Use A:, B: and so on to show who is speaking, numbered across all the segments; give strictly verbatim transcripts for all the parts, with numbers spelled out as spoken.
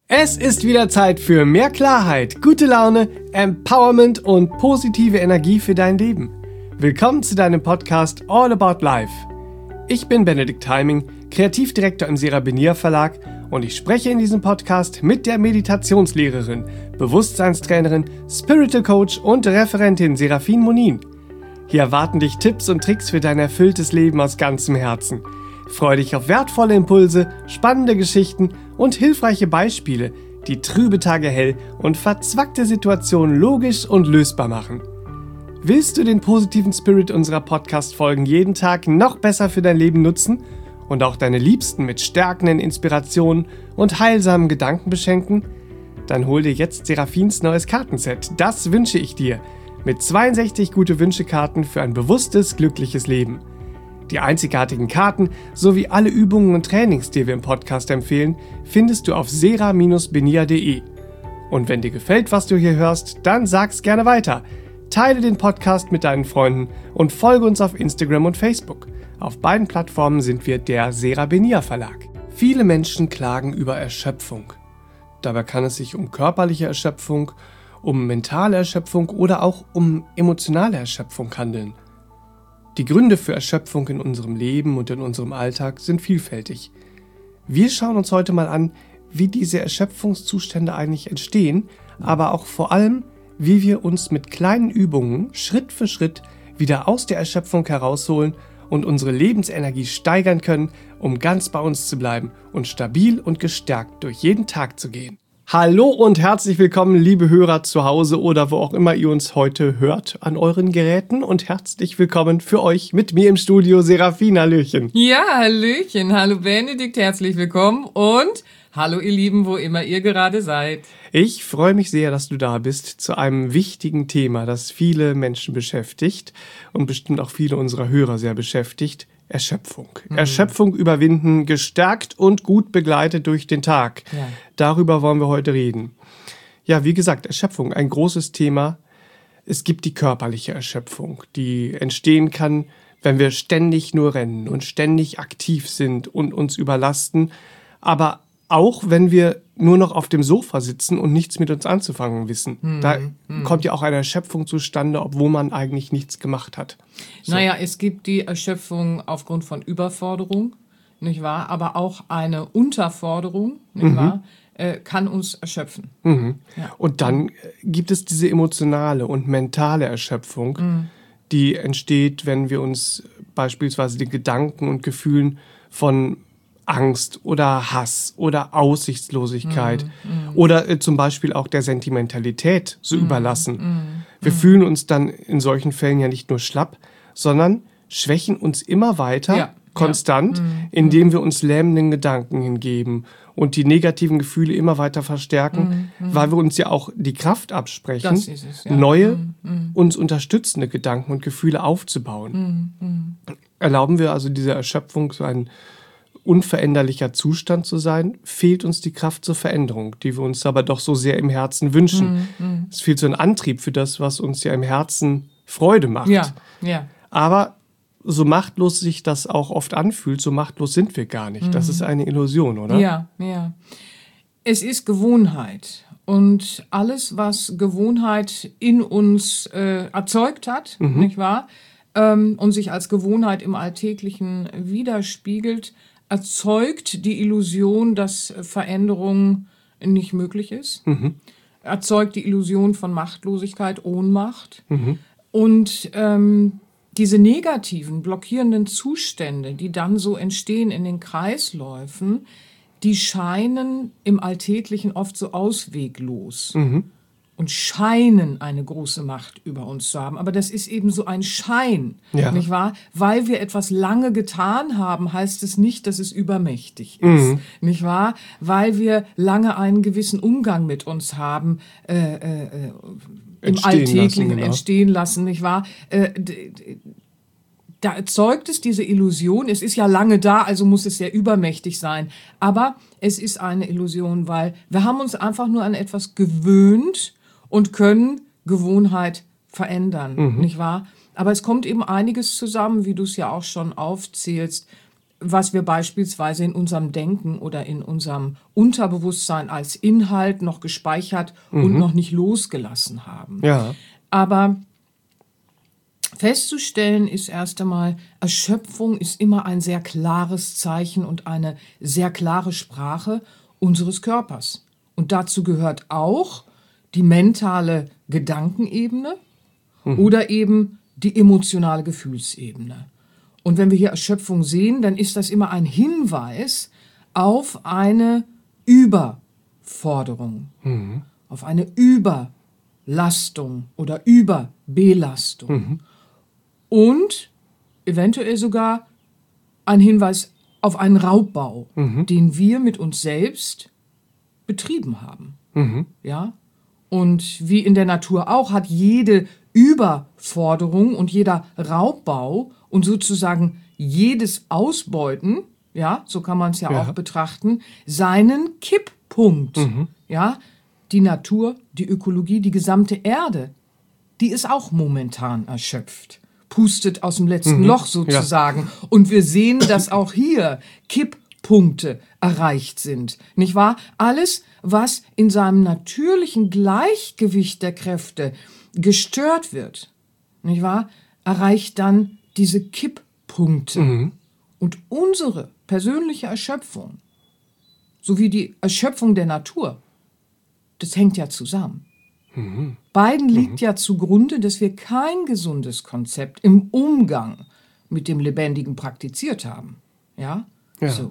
A: Es ist wieder Zeit für mehr Klarheit, gute Laune, Empowerment und positive Energie für dein Leben. Willkommen zu deinem Podcast All About Life. Ich bin Benedikt Heiming, Kreativdirektor im Serabinier Verlag und ich spreche in diesem Podcast mit der Meditationslehrerin, Bewusstseinstrainerin, Spiritual Coach und Referentin Serafin Monin. Hier erwarten dich Tipps und Tricks für dein erfülltes Leben aus ganzem Herzen. Freue dich auf wertvolle Impulse, spannende Geschichten und hilfreiche Beispiele, die trübe Tage hell und verzwackte Situationen logisch und lösbar machen. Willst du den positiven Spirit unserer Podcast-Folgen jeden Tag noch besser für dein Leben nutzen und auch deine Liebsten mit stärkenden Inspirationen und heilsamen Gedanken beschenken? Dann hol dir jetzt Serafins neues Kartenset. Das wünsche ich dir. Mit zweiundsechzig Gute-Wünsche-Karten für ein bewusstes, glückliches Leben. Die einzigartigen Karten sowie alle Übungen und Trainings, die wir im Podcast empfehlen, findest du auf sera Bindestrich benia punkt de. Und wenn dir gefällt, was du hier hörst, dann sag's gerne weiter. Teile den Podcast mit deinen Freunden und folge uns auf Instagram und Facebook. Auf beiden Plattformen sind wir der Serabinier Verlag. Viele Menschen klagen über Erschöpfung. Dabei kann es sich um körperliche Erschöpfung, um mentale Erschöpfung oder auch um emotionale Erschöpfung handeln. Die Gründe für Erschöpfung in unserem Leben und in unserem Alltag sind vielfältig. Wir schauen uns heute mal an, wie diese Erschöpfungszustände eigentlich entstehen, aber auch vor allem, wie wir uns mit kleinen Übungen Schritt für Schritt wieder aus der Erschöpfung herausholen und unsere Lebensenergie steigern können, um ganz bei uns zu bleiben und stabil und gestärkt durch jeden Tag zu gehen. Hallo und herzlich willkommen, liebe Hörer zu Hause oder wo auch immer ihr uns heute hört an euren Geräten und herzlich willkommen für euch mit mir im Studio, Serafin. Hallöchen.
B: Ja, Hallöchen. Hallo Benedikt, herzlich willkommen und hallo ihr Lieben, wo immer ihr gerade seid.
A: Ich freue mich sehr, dass du da bist zu einem wichtigen Thema, das viele Menschen beschäftigt und bestimmt auch viele unserer Hörer sehr beschäftigt. Erschöpfung. Mhm. Erschöpfung überwinden, gestärkt und gut begleitet durch den Tag. Ja. Darüber wollen wir heute reden. Ja, wie gesagt, Erschöpfung, ein großes Thema. Es gibt die körperliche Erschöpfung, die entstehen kann, wenn wir ständig nur rennen und ständig aktiv sind und uns überlasten, aber auch wenn wir nur noch auf dem Sofa sitzen und nichts mit uns anzufangen wissen. Mhm. Da mhm. kommt ja auch eine Erschöpfung zustande, obwohl man eigentlich nichts gemacht hat.
B: So. Naja, es gibt die Erschöpfung aufgrund von Überforderung, nicht wahr? Aber auch eine Unterforderung, nicht mhm. wahr? Äh, kann uns erschöpfen.
A: Mhm. Ja. Und dann gibt es diese emotionale und mentale Erschöpfung, mhm. die entsteht, wenn wir uns beispielsweise den Gedanken und Gefühlen von Angst oder Hass oder Aussichtslosigkeit mm, mm. oder äh, zum Beispiel auch der Sentimentalität so mm, überlassen. Mm, Wir mm. fühlen uns dann in solchen Fällen ja nicht nur schlapp, sondern schwächen uns immer weiter, ja, konstant, ja. Mm, indem wir uns lähmenden Gedanken hingeben und die negativen Gefühle immer weiter verstärken, mm, mm. weil wir uns ja auch die Kraft absprechen, das ist es, ja. neue, mm, mm. uns unterstützende Gedanken und Gefühle aufzubauen. Mm, mm. Erlauben wir also dieser Erschöpfung so einen unveränderlicher Zustand zu sein, fehlt uns die Kraft zur Veränderung, die wir uns aber doch so sehr im Herzen wünschen. Mm, mm. Es fehlt so ein Antrieb für das, was uns ja im Herzen Freude macht.
B: Ja, ja.
A: Aber so machtlos sich das auch oft anfühlt, so machtlos sind wir gar nicht. Mm. Das ist eine Illusion, oder?
B: Ja, ja. Es ist Gewohnheit. Und alles, was Gewohnheit in uns äh, erzeugt hat, mhm. nicht wahr? Ähm, und sich als Gewohnheit im Alltäglichen widerspiegelt, erzeugt die Illusion, dass Veränderung nicht möglich ist, mhm. erzeugt die Illusion von Machtlosigkeit, Ohnmacht. Mhm. Und ähm, diese negativen, blockierenden Zustände, die dann so entstehen in den Kreisläufen, die scheinen im Alltäglichen oft so ausweglos. Mhm. Und scheinen eine große Macht über uns zu haben. Aber das ist eben so ein Schein, ja. nicht wahr? Weil wir etwas lange getan haben, heißt es nicht, dass es übermächtig ist, mhm. nicht wahr? Weil wir lange einen gewissen Umgang mit uns haben, äh, äh, im Alltäglichen lassen, genau. entstehen lassen, nicht wahr? Äh, d- d- Da erzeugt es diese Illusion, es ist ja lange da, also muss es sehr übermächtig sein. Aber es ist eine Illusion, weil wir haben uns einfach nur an etwas gewöhnt und können Gewohnheit verändern, mhm. nicht wahr? Aber es kommt eben einiges zusammen, wie du es ja auch schon aufzählst. was wir beispielsweise in unserem Denken oder in unserem Unterbewusstsein als Inhalt noch gespeichert mhm. und noch nicht losgelassen haben.
A: Ja.
B: Aber festzustellen ist erst einmal, Erschöpfung ist immer ein sehr klares Zeichen und eine sehr klare Sprache unseres Körpers. Und dazu gehört auch die mentale Gedankenebene mhm. oder eben die emotionale Gefühlsebene. Und wenn wir hier Erschöpfung sehen, dann ist das immer ein Hinweis auf eine Überforderung, mhm. auf eine Überlastung oder Überbelastung. Mhm. Und eventuell sogar ein Hinweis auf einen Raubbau, mhm. den wir mit uns selbst betrieben haben. Mhm. Ja? Und wie in der Natur auch, hat jede Überforderung und jeder Raubbau und sozusagen jedes Ausbeuten, ja, so kann man es ja, ja auch betrachten, seinen Kipppunkt. Mhm. Ja? Die Natur, die Ökologie, die gesamte Erde, die ist auch momentan erschöpft. Pustet aus dem letzten mhm. Loch sozusagen. Ja. Und wir sehen, dass auch hier Kipppunkte erreicht sind. Nicht wahr? Alles, was in seinem natürlichen Gleichgewicht der Kräfte gestört wird, nicht wahr, erreicht dann diese Kipppunkte. Mhm. Und unsere persönliche Erschöpfung, sowie die Erschöpfung der Natur, das hängt ja zusammen. Mhm. Beiden liegt mhm. ja zugrunde, dass wir kein gesundes Konzept im Umgang mit dem Lebendigen praktiziert haben. Ja?
A: Ja.
B: So.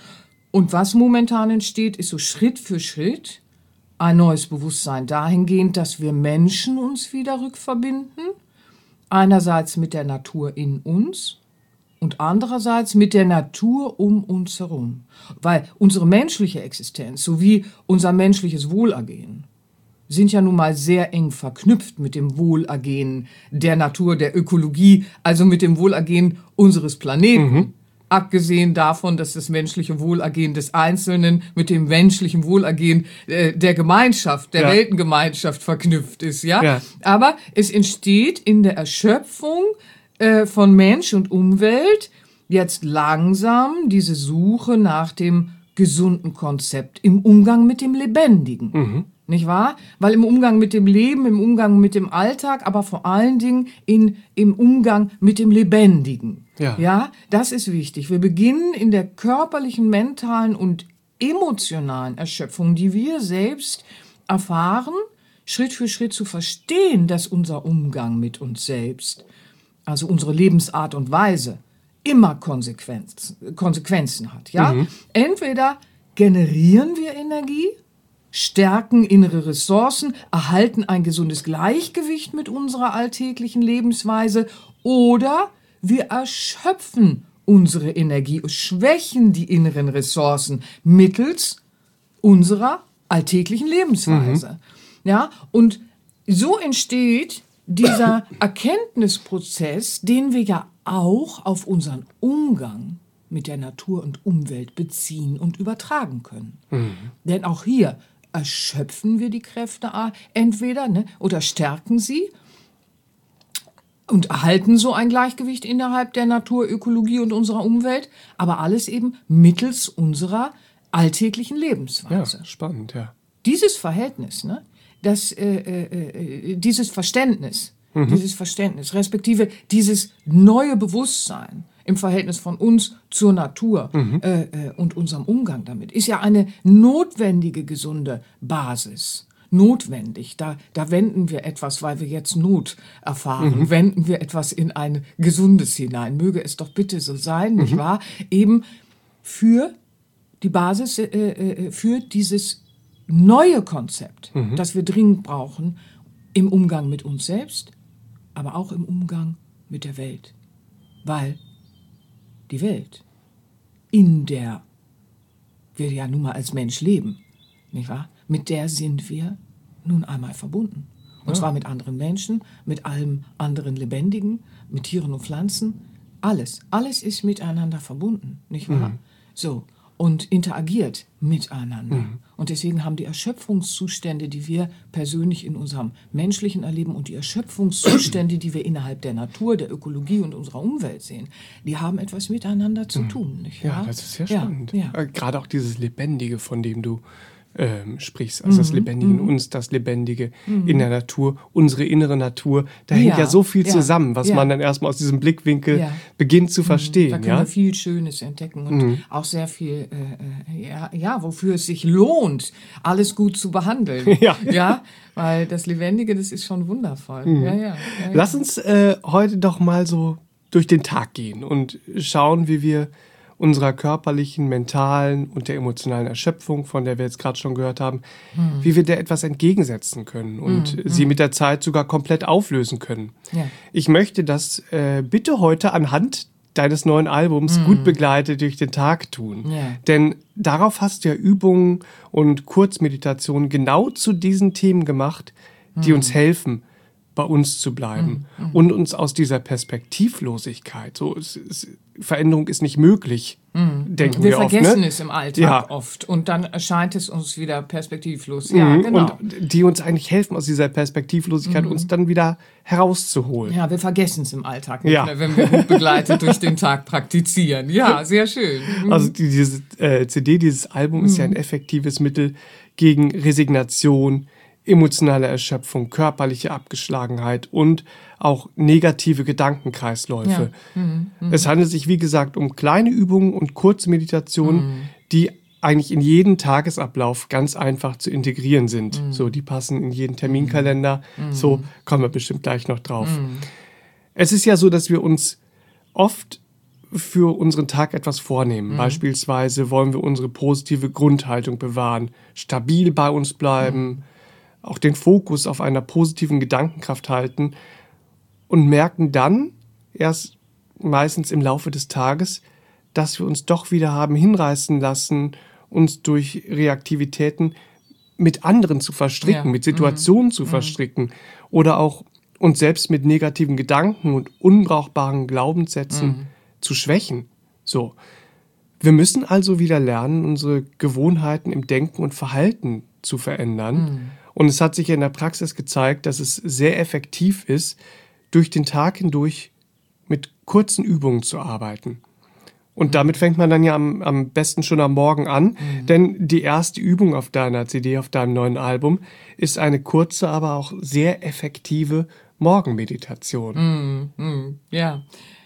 B: Und was momentan entsteht, ist so Schritt für Schritt ein neues Bewusstsein dahingehend, dass wir Menschen uns wieder rückverbinden, einerseits mit der Natur in uns und andererseits mit der Natur um uns herum. Weil unsere menschliche Existenz sowie unser menschliches Wohlergehen sind ja nun mal sehr eng verknüpft mit dem Wohlergehen der Natur, der Ökologie, also mit dem Wohlergehen unseres Planeten. Mhm. Abgesehen davon, dass das menschliche Wohlergehen des Einzelnen mit dem menschlichen Wohlergehen äh, der Gemeinschaft, der ja. Weltengemeinschaft verknüpft ist. Ja?
A: Ja.
B: Aber es entsteht in der Erschöpfung äh, von Mensch und Umwelt jetzt langsam diese Suche nach dem gesunden Konzept im Umgang mit dem Lebendigen. Mhm. Nicht wahr? Weil im Umgang mit dem Leben, im Umgang mit dem Alltag, aber vor allen Dingen in, im Umgang mit dem Lebendigen.
A: Ja.
B: Ja, das ist wichtig. Wir beginnen in der körperlichen, mentalen und emotionalen Erschöpfung, die wir selbst erfahren, Schritt für Schritt zu verstehen, dass unser Umgang mit uns selbst, also unsere Lebensart und Weise, immer Konsequenzen, Konsequenzen hat. Ja? Mhm. Entweder generieren wir Energie, stärken innere Ressourcen, erhalten ein gesundes Gleichgewicht mit unserer alltäglichen Lebensweise oder wir erschöpfen unsere Energie, schwächen die inneren Ressourcen mittels unserer alltäglichen Lebensweise. Mhm. Ja, und so entsteht dieser Erkenntnisprozess, den wir ja auch auf unseren Umgang mit der Natur und Umwelt beziehen und übertragen können. Mhm. Denn auch hier erschöpfen wir die Kräfte entweder, ne, oder stärken sie und erhalten so ein Gleichgewicht innerhalb der Natur, Ökologie und unserer Umwelt, aber alles eben mittels unserer alltäglichen Lebensweise.
A: Ja, spannend, ja.
B: Dieses Verhältnis, ne, das, äh, äh, dieses Verständnis, mhm. dieses Verständnis, respektive dieses neue Bewusstsein im Verhältnis von uns zur Natur mhm. äh, und unserem Umgang damit, ist ja eine notwendige, gesunde Basis. Notwendig. Da, da wenden wir etwas, weil wir jetzt Not erfahren, mhm. wenden wir etwas in ein Gesundes hinein. Möge es doch bitte so sein, mhm. nicht wahr? Eben für die Basis, äh, äh, für dieses neue Konzept, mhm. das wir dringend brauchen, im Umgang mit uns selbst, aber auch im Umgang mit der Welt. Weil die Welt, in der wir ja nun mal als Mensch leben, nicht wahr? Mit der sind wir nun einmal verbunden. Und ja. zwar mit anderen Menschen, mit allem anderen Lebendigen, mit Tieren und Pflanzen. Alles, alles ist miteinander verbunden, nicht wahr? Mhm. So, und interagiert miteinander. Mhm. Und deswegen haben die Erschöpfungszustände, die wir persönlich in unserem menschlichen Erleben und die Erschöpfungszustände, die wir innerhalb der Natur, der Ökologie und unserer Umwelt sehen, die haben etwas miteinander zu tun. Nicht wahr?
A: Ja, das ist sehr spannend.
B: Ja, ja.
A: Gerade auch dieses Lebendige, von dem du ähm, sprichst. Also mhm. das Lebendige in uns, das Lebendige mhm. in der Natur, unsere innere Natur. Da hängt ja, ja so viel ja. zusammen, was ja. man dann erstmal aus diesem Blickwinkel ja. beginnt zu verstehen.
B: Da können
A: ja?
B: wir viel Schönes entdecken und mhm. auch sehr viel, äh, ja, ja, wofür es sich lohnt, alles gut zu behandeln. ja. ja, weil das Lebendige, das ist schon wundervoll. Mhm. Ja, ja, ja, ja.
A: Lass uns äh, heute doch mal so durch den Tag gehen und schauen, wie wir unserer körperlichen, mentalen und der emotionalen Erschöpfung, von der wir jetzt gerade schon gehört haben, hm. wie wir der etwas entgegensetzen können und hm. sie mit der Zeit sogar komplett auflösen können. Ja. Ich möchte das äh, bitte heute anhand deines neuen Albums hm. gut begleitet durch den Tag tun. Ja. Denn darauf hast du ja Übungen und Kurzmeditationen genau zu diesen Themen gemacht, die hm. uns helfen, bei uns zu bleiben mm, mm. und uns aus dieser Perspektivlosigkeit, so es, es, Veränderung ist nicht möglich, mm, denken wir, wir oft.
B: Wir vergessen
A: ne?
B: es im Alltag ja. oft und dann erscheint es uns wieder perspektivlos. Ja, mm, genau.
A: Und die uns eigentlich helfen, aus dieser Perspektivlosigkeit mm. uns dann wieder herauszuholen.
B: Ja, wir vergessen es im Alltag nicht ja. mehr, wenn wir gut begleitet durch den Tag praktizieren. Ja, sehr schön. Mm.
A: Also die, diese äh, C D, dieses Album mm. ist ja ein effektives Mittel gegen Resignation, emotionale Erschöpfung, körperliche Abgeschlagenheit und auch negative Gedankenkreisläufe. Ja. Mhm, mh. Es handelt sich, wie gesagt, um kleine Übungen und kurze Meditationen, mhm. die eigentlich in jeden Tagesablauf ganz einfach zu integrieren sind. Mhm. So, die passen in jeden Terminkalender. Mhm. So kommen wir bestimmt gleich noch drauf. Mhm. Es ist ja so, dass wir uns oft für unseren Tag etwas vornehmen. Mhm. Beispielsweise wollen wir unsere positive Grundhaltung bewahren, stabil bei uns bleiben, mhm. auch den Fokus auf einer positiven Gedankenkraft halten und merken dann erst meistens im Laufe des Tages, dass wir uns doch wieder haben hinreißen lassen, uns durch Reaktivitäten mit anderen zu verstricken, ja. mit Situationen mhm. zu mhm. verstricken oder auch uns selbst mit negativen Gedanken und unbrauchbaren Glaubenssätzen mhm. zu schwächen. So. Wir müssen also wieder lernen, unsere Gewohnheiten im Denken und Verhalten zu verändern. Mhm. Und es hat sich in der Praxis gezeigt, dass es sehr effektiv ist, durch den Tag hindurch mit kurzen Übungen zu arbeiten. Und damit fängt man dann ja am, am besten schon am Morgen an, mhm. denn die erste Übung auf deiner C D, auf deinem neuen Album, ist eine kurze, aber auch sehr effektive Morgenmeditation.
B: Mhm. Mhm. Ja,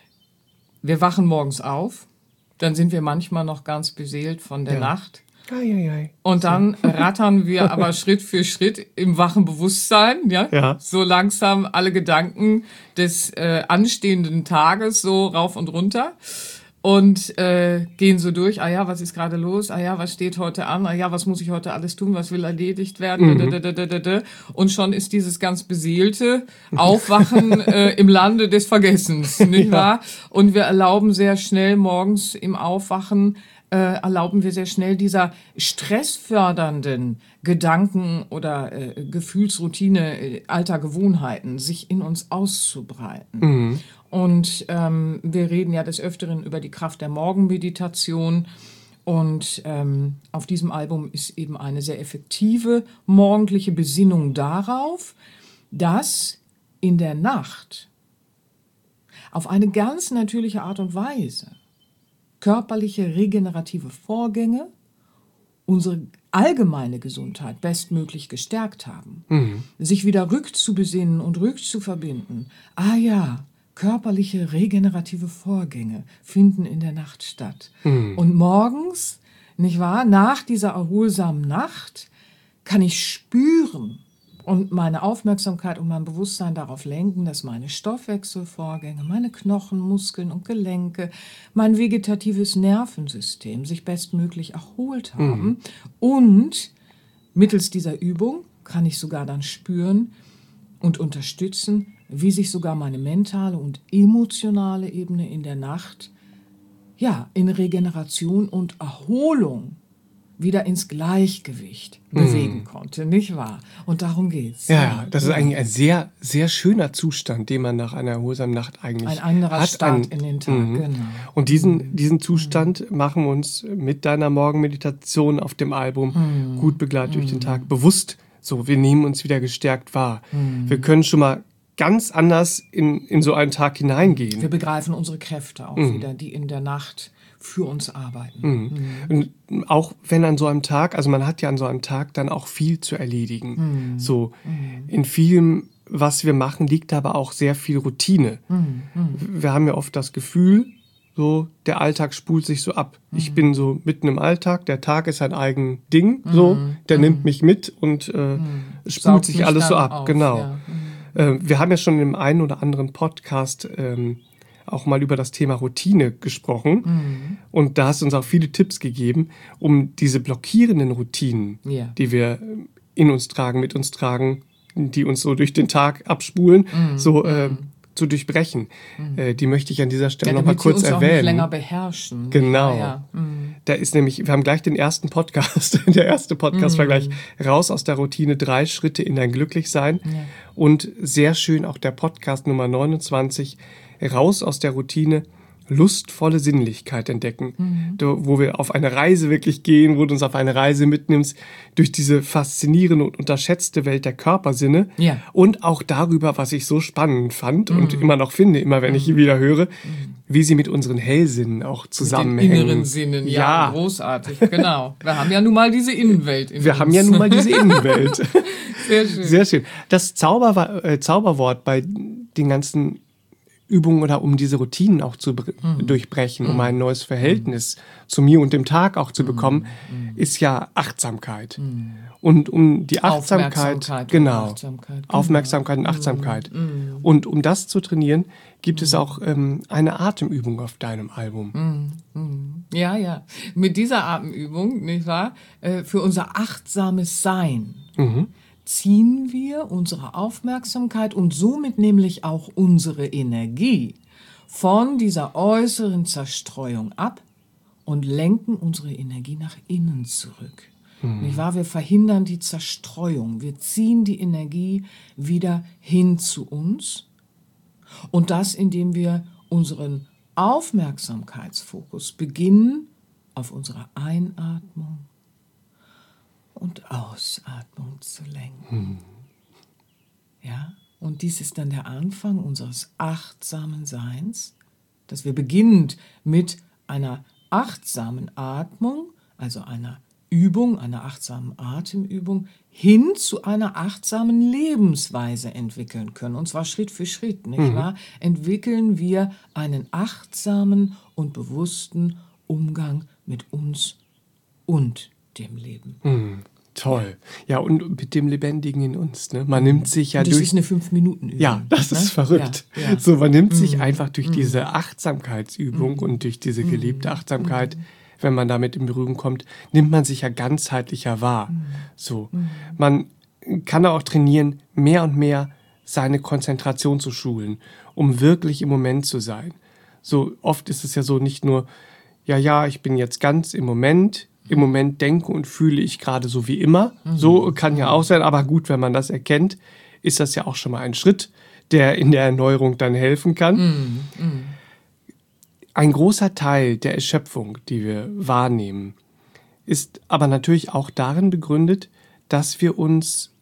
B: wir wachen morgens auf, dann sind wir manchmal noch ganz beseelt von der ja. Nacht.
A: Ei, ei, ei.
B: Und dann so. rattern wir aber Schritt für Schritt im wachen Bewusstsein, ja,
A: ja.
B: so langsam alle Gedanken des äh, anstehenden Tages so rauf und runter und äh, gehen so durch. Ah ja, was ist gerade los? Ah ja, was steht heute an? Ah ja, was muss ich heute alles tun? Was will erledigt werden? Mhm. Und schon ist dieses ganz beseelte Aufwachen äh, im Lande des Vergessens, nicht wahr? Ja. Und wir erlauben sehr schnell morgens im Aufwachen Äh, erlauben wir sehr schnell dieser stressfördernden Gedanken oder äh, Gefühlsroutine äh, alter Gewohnheiten sich in uns auszubreiten. Mhm. Und ähm, wir reden ja des Öfteren über die Kraft der Morgenmeditation. Und ähm, auf diesem Album ist eben eine sehr effektive morgendliche Besinnung darauf, dass in der Nacht auf eine ganz natürliche Art und Weise körperliche regenerative Vorgänge unsere allgemeine Gesundheit bestmöglich gestärkt haben. Mhm. Sich wieder rückzubesinnen und rückzuverbinden. Ah ja, körperliche regenerative Vorgänge finden in der Nacht statt. Mhm. Und morgens, nicht wahr, nach dieser erholsamen Nacht kann ich spüren und meine Aufmerksamkeit und mein Bewusstsein darauf lenken, dass meine Stoffwechselvorgänge, meine Knochen, Muskeln und Gelenke, mein vegetatives Nervensystem sich bestmöglich erholt haben. Mhm. Und mittels dieser Übung kann ich sogar dann spüren und unterstützen, wie sich sogar meine mentale und emotionale Ebene in der Nacht ja, in Regeneration und Erholung wieder ins Gleichgewicht bewegen konnte, nicht wahr? Und darum geht's.
A: Ja, ja, das ist eigentlich ein sehr, sehr schöner Zustand, den man nach einer erholsamen Nacht eigentlich
B: Ein anderer
A: hat.
B: Start
A: Ein,
B: in den Tag,
A: mhm.
B: genau.
A: Und diesen, diesen Zustand machen wir uns mit deiner Morgenmeditation auf dem Album
B: Mhm.
A: gut begleitet durch den Tag bewusst. So, wir nehmen uns wieder gestärkt wahr. Wir können schon mal ganz anders in, in so einen Tag hineingehen.
B: Wir begreifen unsere Kräfte auch wieder, die in der Nacht für uns arbeiten.
A: Mhm. Und auch wenn an so einem Tag, also man hat ja an so einem Tag dann auch viel zu erledigen.
B: Mhm.
A: So, in vielem, was wir machen, liegt aber auch sehr viel Routine.
B: Mhm.
A: Wir haben ja oft das Gefühl, so, der Alltag spult sich so ab. Mhm. Ich bin so mitten im Alltag, der Tag ist ein eigen Ding, so, der mhm. nimmt mich mit und äh, mhm. spult Saugt sich alles so ab. Auf, genau. Ja. Mhm. Äh, wir haben ja schon im einen oder anderen Podcast ähm, auch mal über das Thema Routine gesprochen. Mhm. Und da hast du uns auch viele Tipps gegeben, um diese blockierenden Routinen, yeah. die wir in uns tragen, mit uns tragen, die uns so durch den Tag abspulen, mhm. so äh, mhm. zu durchbrechen. Mhm. Äh, die möchte ich an dieser Stelle ja, noch mal kurz erwähnen. Damit sie uns auch nicht
B: länger beherrschen.
A: Genau.
B: Ja, ja. Mhm.
A: Da ist nämlich, wir haben gleich den ersten Podcast, der erste Podcast mhm. war gleich raus aus der Routine, drei Schritte in dein Glücklichsein. Ja. Und sehr schön auch der Podcast Nummer neunundzwanzig, raus aus der Routine, lustvolle Sinnlichkeit entdecken, mhm. da, wo wir auf eine Reise wirklich gehen, wo du uns auf eine Reise mitnimmst, durch diese faszinierende und unterschätzte Welt der Körpersinne
B: ja.
A: und auch darüber, was ich so spannend fand mhm. und immer noch finde, immer wenn ich ihn wieder höre, mhm. wie sie mit unseren Hellsinnen auch zusammenhängen.
B: Mit den inneren Sinnen, ja, ja. großartig, genau. Wir haben ja nun mal diese Innenwelt in
A: Wir uns. haben ja nun mal diese Innenwelt.
B: Sehr schön.
A: Sehr schön. Das Zauber, äh, Zauberwort bei den ganzen Übungen oder um diese Routinen auch zu mhm. durchbrechen, um ein neues Verhältnis mhm. zu mir und dem Tag auch zu bekommen, mhm. ist ja Achtsamkeit. Mhm. Und um die Achtsamkeit,
B: Aufmerksamkeit
A: genau,
B: und Achtsamkeit, genau.
A: Aufmerksamkeit und Achtsamkeit.
B: Mhm.
A: Und um das zu trainieren, gibt mhm. es auch ähm, eine Atemübung auf deinem Album.
B: Mhm. Ja, ja. Mit dieser Atemübung, nicht wahr, äh, für unser achtsames Sein.
A: Mhm.
B: ziehen wir unsere Aufmerksamkeit und somit nämlich auch unsere Energie von dieser äußeren Zerstreuung ab und lenken unsere Energie nach innen zurück. Mhm. Nicht wahr? Wir verhindern die Zerstreuung. Wir ziehen die Energie wieder hin zu uns. Und das, indem wir unseren Aufmerksamkeitsfokus beginnen auf unsere Einatmung und Ausatmung zu lenken.
A: Hm.
B: Ja, und dies ist dann der Anfang unseres achtsamen Seins, dass wir beginnend mit einer achtsamen Atmung, also einer Übung, einer achtsamen Atemübung, hin zu einer achtsamen Lebensweise entwickeln können. Und zwar Schritt für Schritt, nicht mhm. wahr? Entwickeln wir einen achtsamen und bewussten Umgang mit uns und dem Leben.
A: Mhm. Toll. Ja, und mit dem Lebendigen in uns. Ne? Man nimmt sich ja
B: und das
A: durch...
B: Das ist eine Fünf-Minuten-Übung.
A: Ja, das
B: ne?
A: ist verrückt.
B: Ja, ja.
A: So, man nimmt sich
B: Mhm.
A: einfach durch
B: Mhm.
A: diese Achtsamkeitsübung
B: Mhm.
A: und durch diese gelebte
B: Mhm.
A: Achtsamkeit, wenn man damit in Berührung kommt, nimmt man sich ja ganzheitlicher wahr.
B: Mhm.
A: So,
B: Mhm.
A: man kann auch trainieren, mehr und mehr seine Konzentration zu schulen, um wirklich im Moment zu sein. So oft ist es ja so nicht nur, ja, ja, ich bin jetzt ganz im Moment, im Moment denke und fühle ich gerade so wie immer.
B: Mhm.
A: So kann ja auch sein, aber gut, wenn man das erkennt, ist das ja auch schon mal ein Schritt, der in der Erneuerung dann helfen kann.
B: Mhm. Mhm.
A: Ein großer Teil der Erschöpfung, die wir wahrnehmen, ist aber natürlich auch darin begründet, dass wir uns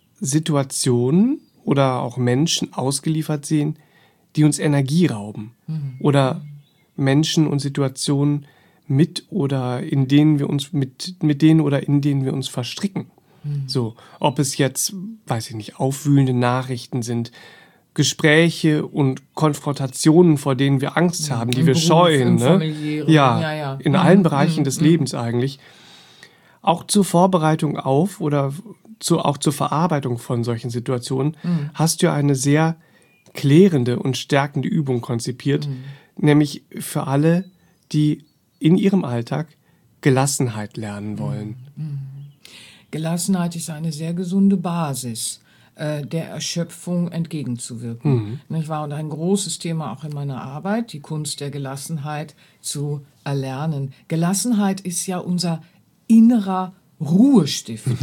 A: Situationen oder auch Menschen ausgeliefert sehen, die uns Energie rauben.
B: Mhm.
A: Oder Menschen und Situationen mit oder in denen wir uns mit, mit denen oder in denen wir uns verstricken.
B: Mhm.
A: So, ob es jetzt, weiß ich nicht, aufwühlende Nachrichten sind, Gespräche und Konfrontationen, vor denen wir Angst haben, die
B: Im
A: wir
B: Beruf,
A: scheuen.
B: im
A: Ne?
B: Familiären,
A: Ja,
B: ja, ja.
A: in
B: Mhm.
A: allen Bereichen
B: Mhm.
A: des
B: Mhm.
A: Lebens eigentlich. Auch zur Vorbereitung auf oder zu, auch zur Verarbeitung von solchen Situationen
B: Mhm.
A: hast du eine sehr klärende und stärkende Übung konzipiert,
B: Mhm.
A: nämlich für alle, die in ihrem Alltag Gelassenheit lernen wollen.
B: Mhm. Gelassenheit ist eine sehr gesunde Basis, äh, der Erschöpfung entgegenzuwirken.
A: Mhm.
B: Nicht wahr? Und ein großes Thema auch in meiner Arbeit, die Kunst der Gelassenheit zu erlernen. Gelassenheit ist ja unser innerer Ruhestifter.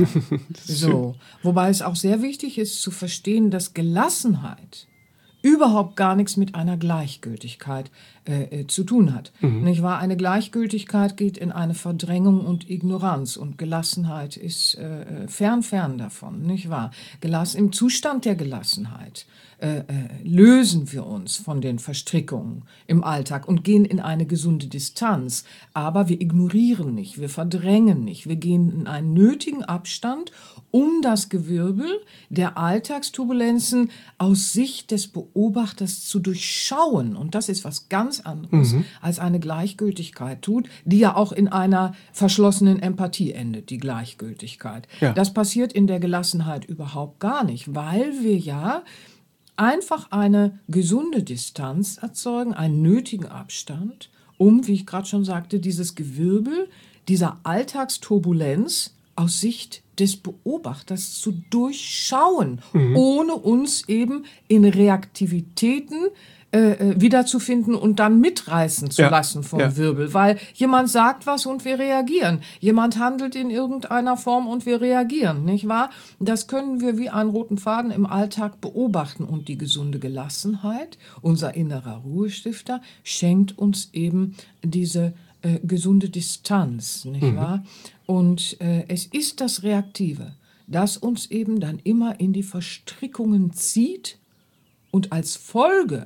B: So. Wobei es auch sehr wichtig ist zu verstehen, dass Gelassenheit überhaupt gar nichts mit einer Gleichgültigkeit äh, zu tun hat. Mhm. Nicht wahr? Eine Gleichgültigkeit geht in eine Verdrängung und Ignoranz und Gelassenheit ist äh, fern, fern davon, nicht wahr? Gelass- Im Zustand der Gelassenheit äh, äh, lösen wir uns von den Verstrickungen im Alltag und gehen in eine gesunde Distanz. Aber wir ignorieren nicht, wir verdrängen nicht, wir gehen in einen nötigen Abstand, um das Gewirbel der Alltagsturbulenzen aus Sicht des Beobachters zu durchschauen. Und das ist was ganz anderes, mhm. als eine Gleichgültigkeit tut, die ja auch in einer verschlossenen Empathie endet, die Gleichgültigkeit. Ja. Das passiert in der Gelassenheit überhaupt gar nicht, weil wir ja einfach eine gesunde Distanz erzeugen, einen nötigen Abstand, um, wie ich gerade schon sagte, dieses Gewirbel dieser Alltagsturbulenz aus Sicht des Beobachters zu durchschauen, mhm. ohne uns eben in Reaktivitäten äh, wiederzufinden und dann mitreißen zu ja. lassen vom ja. Wirbel. Weil jemand sagt was und wir reagieren. Jemand handelt in irgendeiner Form und wir reagieren, nicht wahr? Das können wir wie einen roten Faden im Alltag beobachten. Und die gesunde Gelassenheit, unser innerer Ruhestifter, schenkt uns eben diese äh, gesunde Distanz, nicht mhm. wahr? Und äh, es ist das Reaktive, das uns eben dann immer in die Verstrickungen zieht und als Folge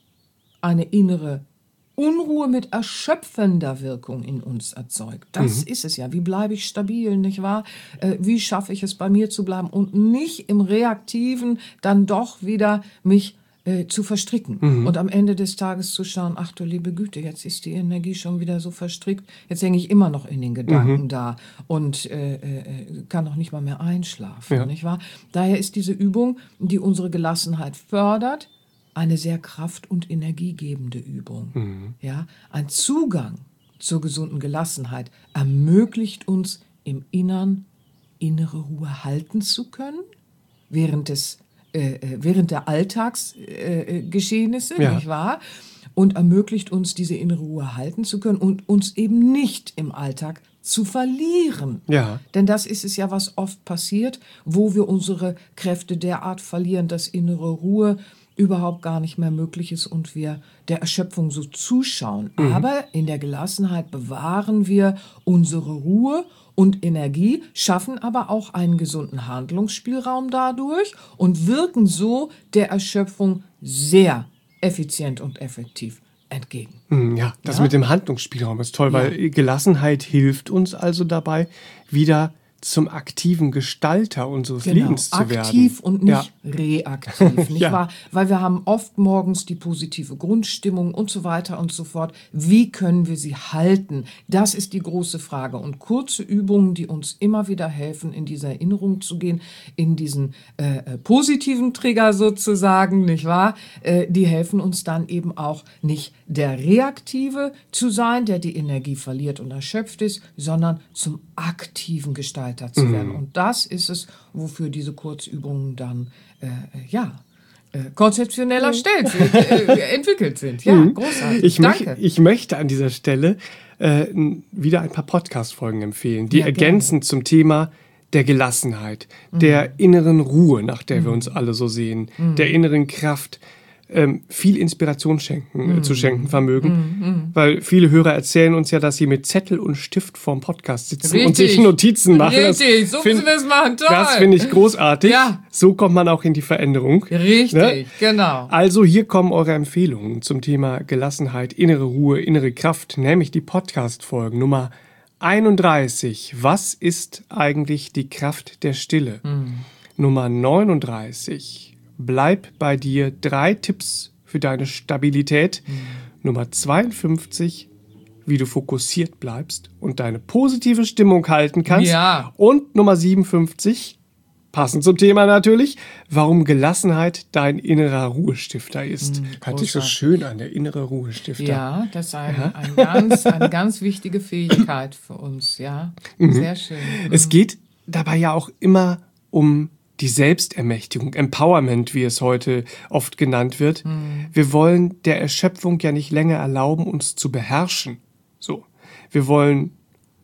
B: eine innere Unruhe mit erschöpfender Wirkung in uns erzeugt. Das mhm. ist es ja. Wie bleibe ich stabil, nicht wahr? Äh, wie schaffe ich es, bei mir zu bleiben und nicht im Reaktiven dann doch wieder mich äh, zu verstricken. Mhm. Und am Ende des Tages zu schauen, ach du liebe Güte, jetzt ist die Energie schon wieder so verstrickt, jetzt hänge ich immer noch in den Gedanken mhm. da und äh, äh, kann noch nicht mal mehr einschlafen, ja. nicht wahr? Daher ist diese Übung, die unsere Gelassenheit fördert, eine sehr kraft- und energiegebende Übung. Mhm. Ja, ein Zugang zur gesunden Gelassenheit ermöglicht uns im Innern innere Ruhe halten zu können, während des äh, während der Alltagsgeschehnisse, äh, ja. nicht wahr? Und ermöglicht uns, diese innere Ruhe halten zu können und uns eben nicht im Alltag zu verlieren. Ja. Denn das ist es ja, was oft passiert, wo wir unsere Kräfte derart verlieren, dass innere Ruhe überhaupt gar nicht mehr möglich ist und wir der Erschöpfung so zuschauen. Mhm. Aber in der Gelassenheit bewahren wir unsere Ruhe und Energie, schaffen aber auch einen gesunden Handlungsspielraum dadurch und wirken so der Erschöpfung sehr effizient und effektiv entgegen.
A: Ja, das ja? mit dem Handlungsspielraum ist toll, weil ja. Gelassenheit hilft uns also dabei, wieder zum aktiven Gestalter unseres genau, Lebens zu werden.
B: Aktiv und nicht ja. reaktiv, nicht ja. wahr? Weil wir haben oft morgens die positive Grundstimmung und so weiter und so fort. Wie können wir sie halten? Das ist die große Frage. Und kurze Übungen, die uns immer wieder helfen, in diese Erinnerung zu gehen, in diesen äh, positiven Trigger sozusagen, nicht wahr? Äh, die helfen uns dann eben auch nicht der Reaktive zu sein, der die Energie verliert und erschöpft ist, sondern zum aktiven Gestalter zu werden. Mhm. Und das ist es, wofür diese Kurzübungen dann äh, ja äh, konzeptionell erstellt sind, äh, entwickelt sind. Ja, mhm. großartig.
A: Ich,
B: Danke.
A: Möch, ich möchte an dieser Stelle äh, wieder ein paar Podcast-Folgen empfehlen, die ja, ergänzen zum Thema der Gelassenheit, mhm. der inneren Ruhe, nach der mhm. wir uns alle so sehen, mhm. der inneren Kraft, ähm, viel Inspiration schenken, mm. äh, zu schenken vermögen. Mm, mm. Weil viele Hörer erzählen uns ja, dass sie mit Zettel und Stift vorm Podcast sitzen Richtig. und sich Notizen machen.
B: Richtig, so müssen wir es machen, toll.
A: Das finde ich großartig. Ja. So kommt man auch in die Veränderung.
B: Richtig, ne? Genau.
A: Also hier kommen eure Empfehlungen zum Thema Gelassenheit, innere Ruhe, innere Kraft, nämlich die Podcast-Folgen Nummer einunddreißig. Was ist eigentlich die Kraft der Stille? Mm. Nummer neununddreißig. Bleib bei dir. Drei Tipps für deine Stabilität. Mhm. Nummer zweiundfünfzig. Wie du fokussiert bleibst und deine positive Stimmung halten kannst.
B: Ja.
A: Und Nummer siebenundfünfzig. Passend zum Thema natürlich. Warum Gelassenheit dein innerer Ruhestifter ist. Mhm, Hört sich so schön an, der innere Ruhestifter.
B: Ja, das ist ein, ja. Ein ganz, eine ganz wichtige Fähigkeit für uns. Ja, mhm. Sehr schön. Mhm.
A: Es geht dabei ja auch immer um die Selbstermächtigung, Empowerment, wie es heute oft genannt wird. Mhm. Wir wollen der Erschöpfung ja nicht länger erlauben, uns zu beherrschen. So. Wir wollen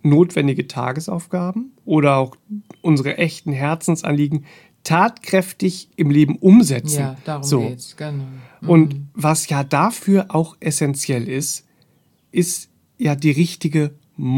A: notwendige Tagesaufgaben oder auch unsere echten Herzensanliegen tatkräftig im Leben umsetzen.
B: Ja, darum
A: so.
B: geht's, genau. Mhm.
A: Und was ja dafür auch essentiell ist, ist ja die richtige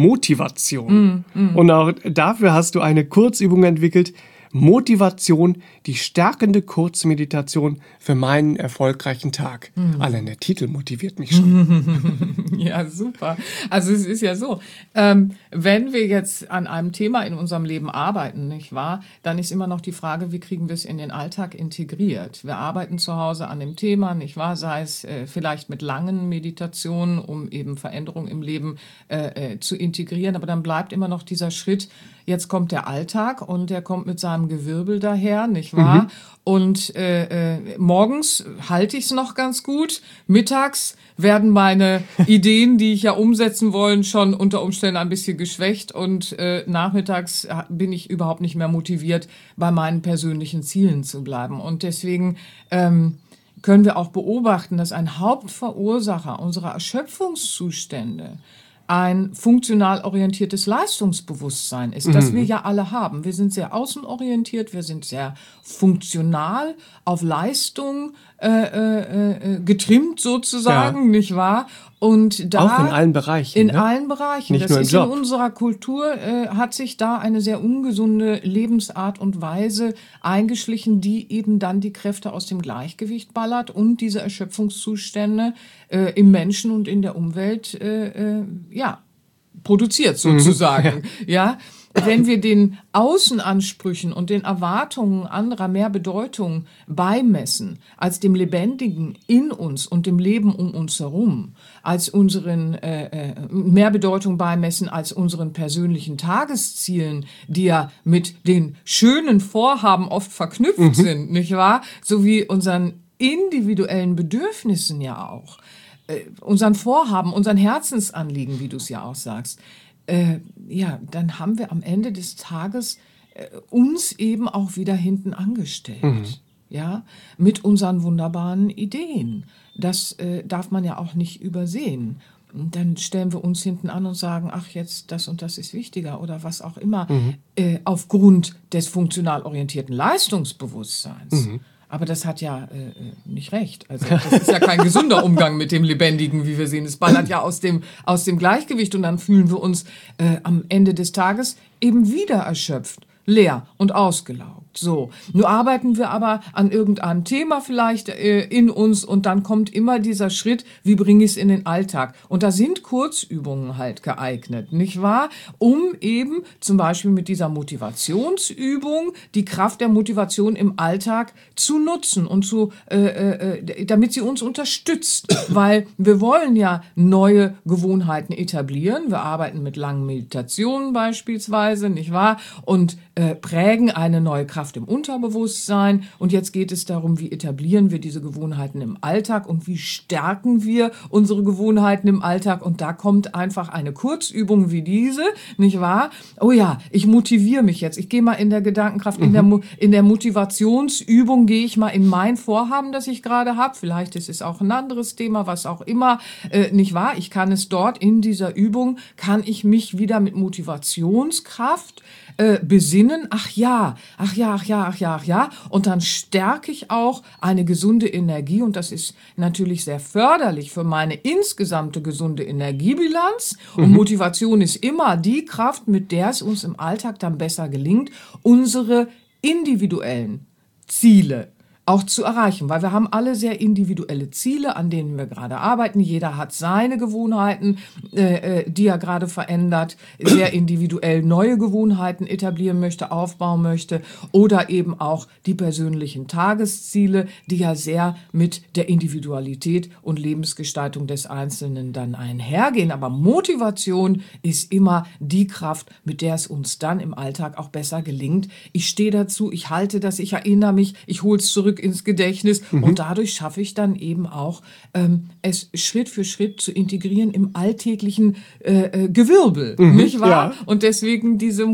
A: Motivation. Mm, mm. Und auch dafür hast du eine Kurzübung entwickelt, Motivation, die stärkende Kurzmeditation für meinen erfolgreichen Tag. Mm. Allein der Titel motiviert mich schon.
B: Ja, super. Also es ist ja so, ähm, wenn wir jetzt an einem Thema in unserem Leben arbeiten, nicht wahr, dann ist immer noch die Frage, wie kriegen wir es in den Alltag integriert? Wir arbeiten zu Hause an dem Thema, nicht wahr, sei es äh, vielleicht mit langen Meditationen, um eben Veränderungen im Leben äh, äh, zu integrieren, aber dann bleibt immer noch dieser Schritt, jetzt kommt der Alltag und der kommt mit seinem Gewirbel daher, nicht wahr? Mhm. Und äh, äh, morgens halte ich es noch ganz gut, mittags werden meine Ideen, die ich ja umsetzen wollen, schon unter Umständen ein bisschen geschwächt und äh, nachmittags bin ich überhaupt nicht mehr motiviert, bei meinen persönlichen Zielen zu bleiben. Und deswegen ähm, können wir auch beobachten, dass ein Hauptverursacher unserer Erschöpfungszustände ein funktional orientiertes Leistungsbewusstsein ist, das mhm. wir ja alle haben. Wir sind sehr außenorientiert, wir sind sehr funktional auf Leistung äh, äh, getrimmt sozusagen, ja. nicht wahr? Und da
A: auch in allen Bereichen.
B: In
A: ne?
B: allen Bereichen.
A: Nicht
B: das
A: nur im
B: ist
A: Job.
B: In unserer Kultur äh, hat sich da eine sehr ungesunde Lebensart und Weise eingeschlichen, die eben dann die Kräfte aus dem Gleichgewicht ballert und diese Erschöpfungszustände äh, im Menschen und in der Umwelt äh, äh, ja produziert sozusagen. ja. Wenn wir den Außenansprüchen und den Erwartungen anderer mehr Bedeutung beimessen als dem Lebendigen in uns und dem Leben um uns herum, als unseren äh, mehr Bedeutung beimessen als unseren persönlichen Tageszielen, die ja mit den schönen Vorhaben oft verknüpft mhm. sind, nicht wahr? Sowie unseren individuellen Bedürfnissen ja auch, äh, unseren Vorhaben, unseren Herzensanliegen, wie du es ja auch sagst. Äh, ja, dann haben wir am Ende des Tages äh, uns eben auch wieder hinten angestellt, mhm. ja, mit unseren wunderbaren Ideen. Das äh, darf man ja auch nicht übersehen. Und dann stellen wir uns hinten an und sagen, ach, jetzt das und das ist wichtiger oder was auch immer, mhm. äh, aufgrund des funktional orientierten Leistungsbewusstseins. Mhm. Aber das hat ja äh, nicht recht. Also das ist ja kein gesunder Umgang mit dem Lebendigen, wie wir sehen. Es ballert ja aus dem, aus dem Gleichgewicht und dann fühlen wir uns äh, am Ende des Tages eben wieder erschöpft, leer und ausgelaugt. So, nun arbeiten wir aber an irgendeinem Thema vielleicht äh, in uns und dann kommt immer dieser Schritt, wie bringe ich es in den Alltag? Und da sind Kurzübungen halt geeignet, nicht wahr? Um eben zum Beispiel mit dieser Motivationsübung die Kraft der Motivation im Alltag zu nutzen und zu, äh, äh, damit sie uns unterstützt, weil wir wollen ja neue Gewohnheiten etablieren. Wir arbeiten mit langen Meditationen beispielsweise, nicht wahr? Und äh, prägen eine neue Kraft im Unterbewusstsein. Und jetzt geht es darum, wie etablieren wir diese Gewohnheiten im Alltag und wie stärken wir unsere Gewohnheiten im Alltag. Und da kommt einfach eine Kurzübung wie diese, nicht wahr? Oh ja, ich motiviere mich jetzt. Ich gehe mal in der Gedankenkraft, mhm. in der, Mo- in der Motivationsübung gehe ich mal in mein Vorhaben, das ich gerade habe. Vielleicht ist es auch ein anderes Thema, was auch immer, äh, nicht wahr? Ich kann es dort in dieser Übung, kann ich mich wieder mit Motivationskraft äh, besinnen. Ach ja, ach ja, ach ja, ach ja, ach ja. Und dann stärke ich auch eine gesunde Energie und das ist natürlich sehr förderlich für meine insgesamte gesunde Energiebilanz. Und mhm. Motivation ist immer die Kraft, mit der es uns im Alltag dann besser gelingt, unsere individuellen Ziele auch zu erreichen, weil wir haben alle sehr individuelle Ziele, an denen wir gerade arbeiten. Jeder hat seine Gewohnheiten, äh, die er gerade verändert, sehr individuell neue Gewohnheiten etablieren möchte, aufbauen möchte oder eben auch die persönlichen Tagesziele, die ja sehr mit der Individualität und Lebensgestaltung des Einzelnen dann einhergehen. Aber Motivation ist immer die Kraft, mit der es uns dann im Alltag auch besser gelingt. Ich stehe dazu, ich halte das, ich erinnere mich, ich hole es zurück zurück ins Gedächtnis. Mhm. Und dadurch schaffe ich dann eben auch, ähm, es Schritt für Schritt zu integrieren im alltäglichen äh, Gewirbel, mhm. nicht wahr? Ja. Und deswegen diese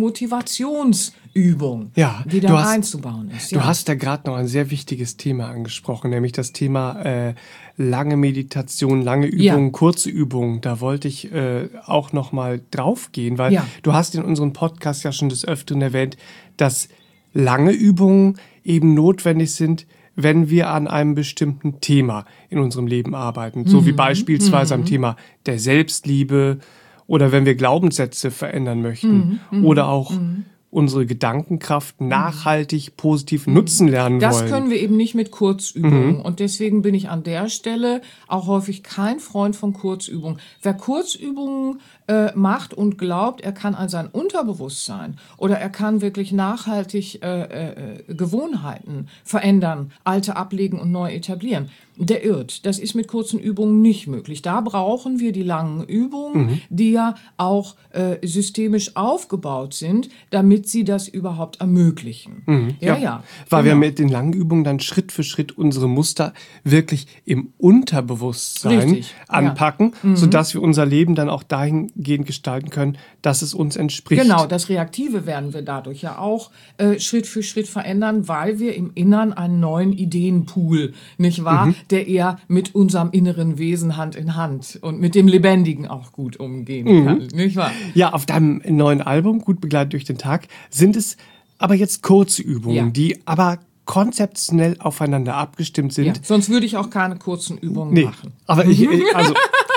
B: Motivationsübung
A: ja,
B: wieder hast, einzubauen ist.
A: Ja. Du hast da gerade noch ein sehr wichtiges Thema angesprochen, nämlich das Thema äh, lange Meditation, lange Übungen, ja. kurze Übungen. Da wollte ich äh, auch noch mal drauf gehen, weil ja. du hast in unserem Podcast ja schon des Öfteren erwähnt, dass lange Übungen eben notwendig sind, wenn wir an einem bestimmten Thema in unserem Leben arbeiten. Mhm. So wie beispielsweise mhm. am Thema der Selbstliebe oder wenn wir Glaubenssätze verändern möchten mhm. oder auch mhm. unsere Gedankenkraft nachhaltig positiv mhm. nutzen lernen
B: das
A: wollen.
B: Das können wir eben nicht mit Kurzübungen. Mhm. Und deswegen bin ich an der Stelle auch häufig kein Freund von Kurzübungen. Wer Kurzübungen äh, macht und glaubt, er kann an sein Unterbewusstsein oder er kann wirklich nachhaltig äh, äh, Gewohnheiten verändern, alte ablegen und neu etablieren, der irrt. Das ist mit kurzen Übungen nicht möglich. Da brauchen wir die langen Übungen, mhm. die ja auch äh, systemisch aufgebaut sind, damit sie das überhaupt ermöglichen.
A: Mhm. Ja, ja. ja Weil genau. wir mit den langen Übungen dann Schritt für Schritt unsere Muster wirklich im Unterbewusstsein Richtig. anpacken, ja. mhm. sodass wir unser Leben dann auch dahingehend gestalten können, dass es uns entspricht.
B: Genau, das Reaktive werden wir dadurch ja auch äh, Schritt für Schritt verändern, weil wir im Innern einen neuen Ideenpool, nicht wahr? Mhm. der eher mit unserem inneren Wesen Hand in Hand und mit dem Lebendigen auch gut umgehen mhm. kann, nicht wahr?
A: Ja, auf deinem neuen Album, Gut begleitet durch den Tag, sind es aber jetzt kurze Übungen, ja. die aber konzeptionell aufeinander abgestimmt sind. Ja,
B: sonst würde ich auch keine kurzen Übungen
A: nee,
B: machen.
A: Aber ich, also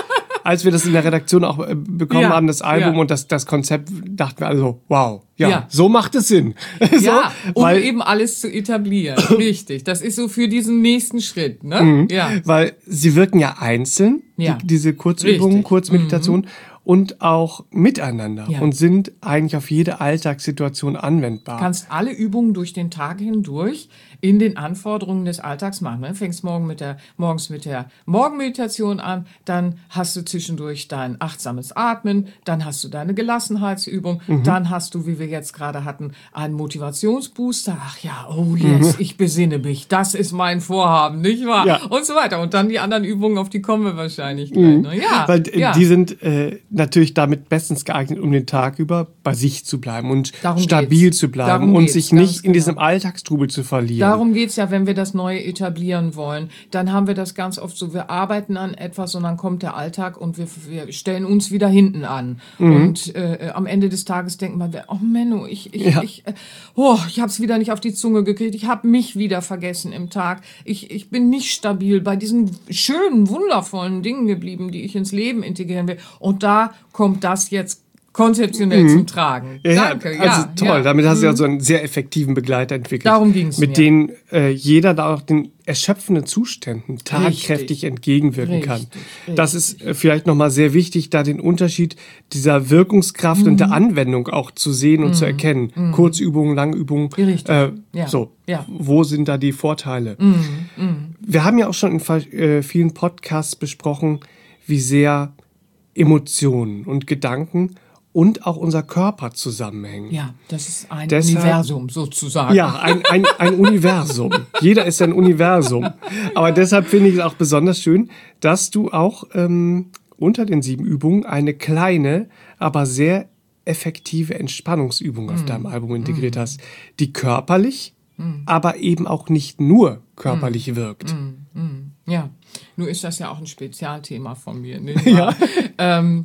A: als wir das in der Redaktion auch bekommen ja, haben, das Album ja. und das, das Konzept, dachten wir also, wow, ja, ja. so macht es Sinn. so,
B: ja, um weil, eben alles zu etablieren. Richtig. Das ist so für diesen nächsten Schritt. Ne?
A: Mhm,
B: ja.
A: Weil sie wirken ja einzeln, ja. Die, diese Kurzübungen, Richtig. Kurzmeditation. Mhm. Und auch miteinander ja. und sind eigentlich auf jede Alltagssituation anwendbar.
B: Du kannst alle Übungen durch den Tag hindurch in den Anforderungen des Alltags machen. Du fängst morgen mit der, morgens mit der Morgenmeditation an, dann hast du zwischendurch dein achtsames Atmen, dann hast du deine Gelassenheitsübung, mhm. dann hast du, wie wir jetzt gerade hatten, einen Motivationsbooster. Ach ja, oh yes, mhm. ich besinne mich, das ist mein Vorhaben, nicht wahr? Ja. Und so weiter. Und dann die anderen Übungen, auf die kommen wir wahrscheinlich gleich. Mhm. Ne? Ja,
A: Weil
B: ja.
A: die sind äh, natürlich damit bestens geeignet, um den Tag über bei sich zu bleiben und Darum stabil geht's. zu bleiben Darum und sich nicht in genau. diesem Alltagstrubel zu verlieren.
B: Darum geht's ja, wenn wir das Neue etablieren wollen. Dann haben wir das ganz oft so, wir arbeiten an etwas und dann kommt der Alltag und wir, wir stellen uns wieder hinten an. Mhm. Und äh, am Ende des Tages denken wir, oh Menno, ich, ich, ja. ich, äh, oh, ich habe es wieder nicht auf die Zunge gekriegt, ich habe mich wieder vergessen im Tag. Ich, ich bin nicht stabil bei diesen schönen, wundervollen Dingen geblieben, die ich ins Leben integrieren will. Und da kommt das jetzt konzeptionell mhm. zum Tragen.
A: Ja,
B: Danke.
A: Also
B: ja,
A: toll,
B: ja.
A: damit hast du
B: mhm.
A: ja so einen sehr effektiven Begleiter entwickelt.
B: Darum ging es
A: Mit
B: mir.
A: denen äh, jeder da auch den erschöpfenden Zuständen tatkräftig richtig. entgegenwirken richtig. kann. Richtig. Das ist äh, vielleicht nochmal sehr wichtig, da den Unterschied dieser Wirkungskraft mhm. und der Anwendung auch zu sehen und mhm. zu erkennen. Mhm. Kurzübungen, Langübungen. Äh, ja. So, ja. wo sind da die Vorteile? Mhm. Mhm. Wir haben ja auch schon in äh, vielen Podcasts besprochen, wie sehr Emotionen und Gedanken und auch unser Körper zusammenhängen.
B: Ja, das ist ein Deshalb, Universum sozusagen.
A: Ja, ein, ein, ein Universum. Jeder ist ein Universum. Aber deshalb finde ich es auch besonders schön, dass du auch ähm, unter den sieben Übungen eine kleine, aber sehr effektive Entspannungsübung auf mm. deinem Album integriert mm. hast, die körperlich, mm. aber eben auch nicht nur körperlich mm. wirkt.
B: Mm. Mm. Ja, nur ist das ja auch ein Spezialthema von mir. Nicht
A: ja.
B: ähm,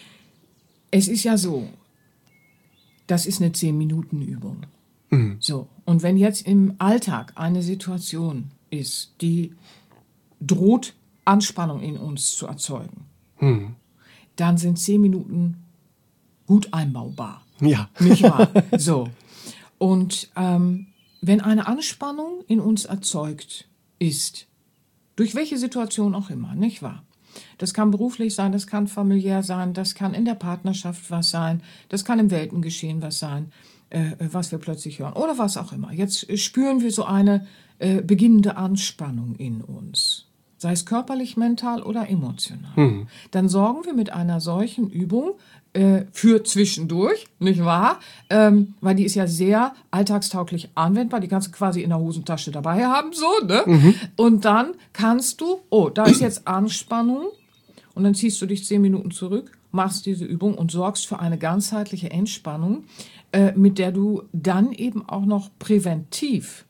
B: es ist ja so, das ist eine zehn-Minuten-Übung. Mhm. So, und wenn jetzt im Alltag eine Situation ist, die droht, Anspannung in uns zu erzeugen, mhm. dann sind zehn Minuten gut einbaubar.
A: Ja.
B: Nicht wahr? So. Und ähm, wenn eine Anspannung in uns erzeugt ist, durch welche Situation auch immer, nicht wahr? Das kann beruflich sein, das kann familiär sein, das kann in der Partnerschaft was sein, das kann im Weltengeschehen was sein, äh, was wir plötzlich hören oder was auch immer. Jetzt spüren wir so eine äh, beginnende Anspannung in uns. sei es körperlich, mental oder emotional,
A: Mhm.
B: dann sorgen wir mit einer solchen Übung äh, für zwischendurch, nicht wahr? Ähm, weil die ist ja sehr alltagstauglich anwendbar. Die kannst du quasi in der Hosentasche dabei haben, so, ne?
A: Mhm.
B: Und dann kannst du, oh, da ist jetzt Anspannung. Und dann ziehst du dich zehn Minuten zurück, machst diese Übung und sorgst für eine ganzheitliche Entspannung, äh, mit der du dann eben auch noch präventiv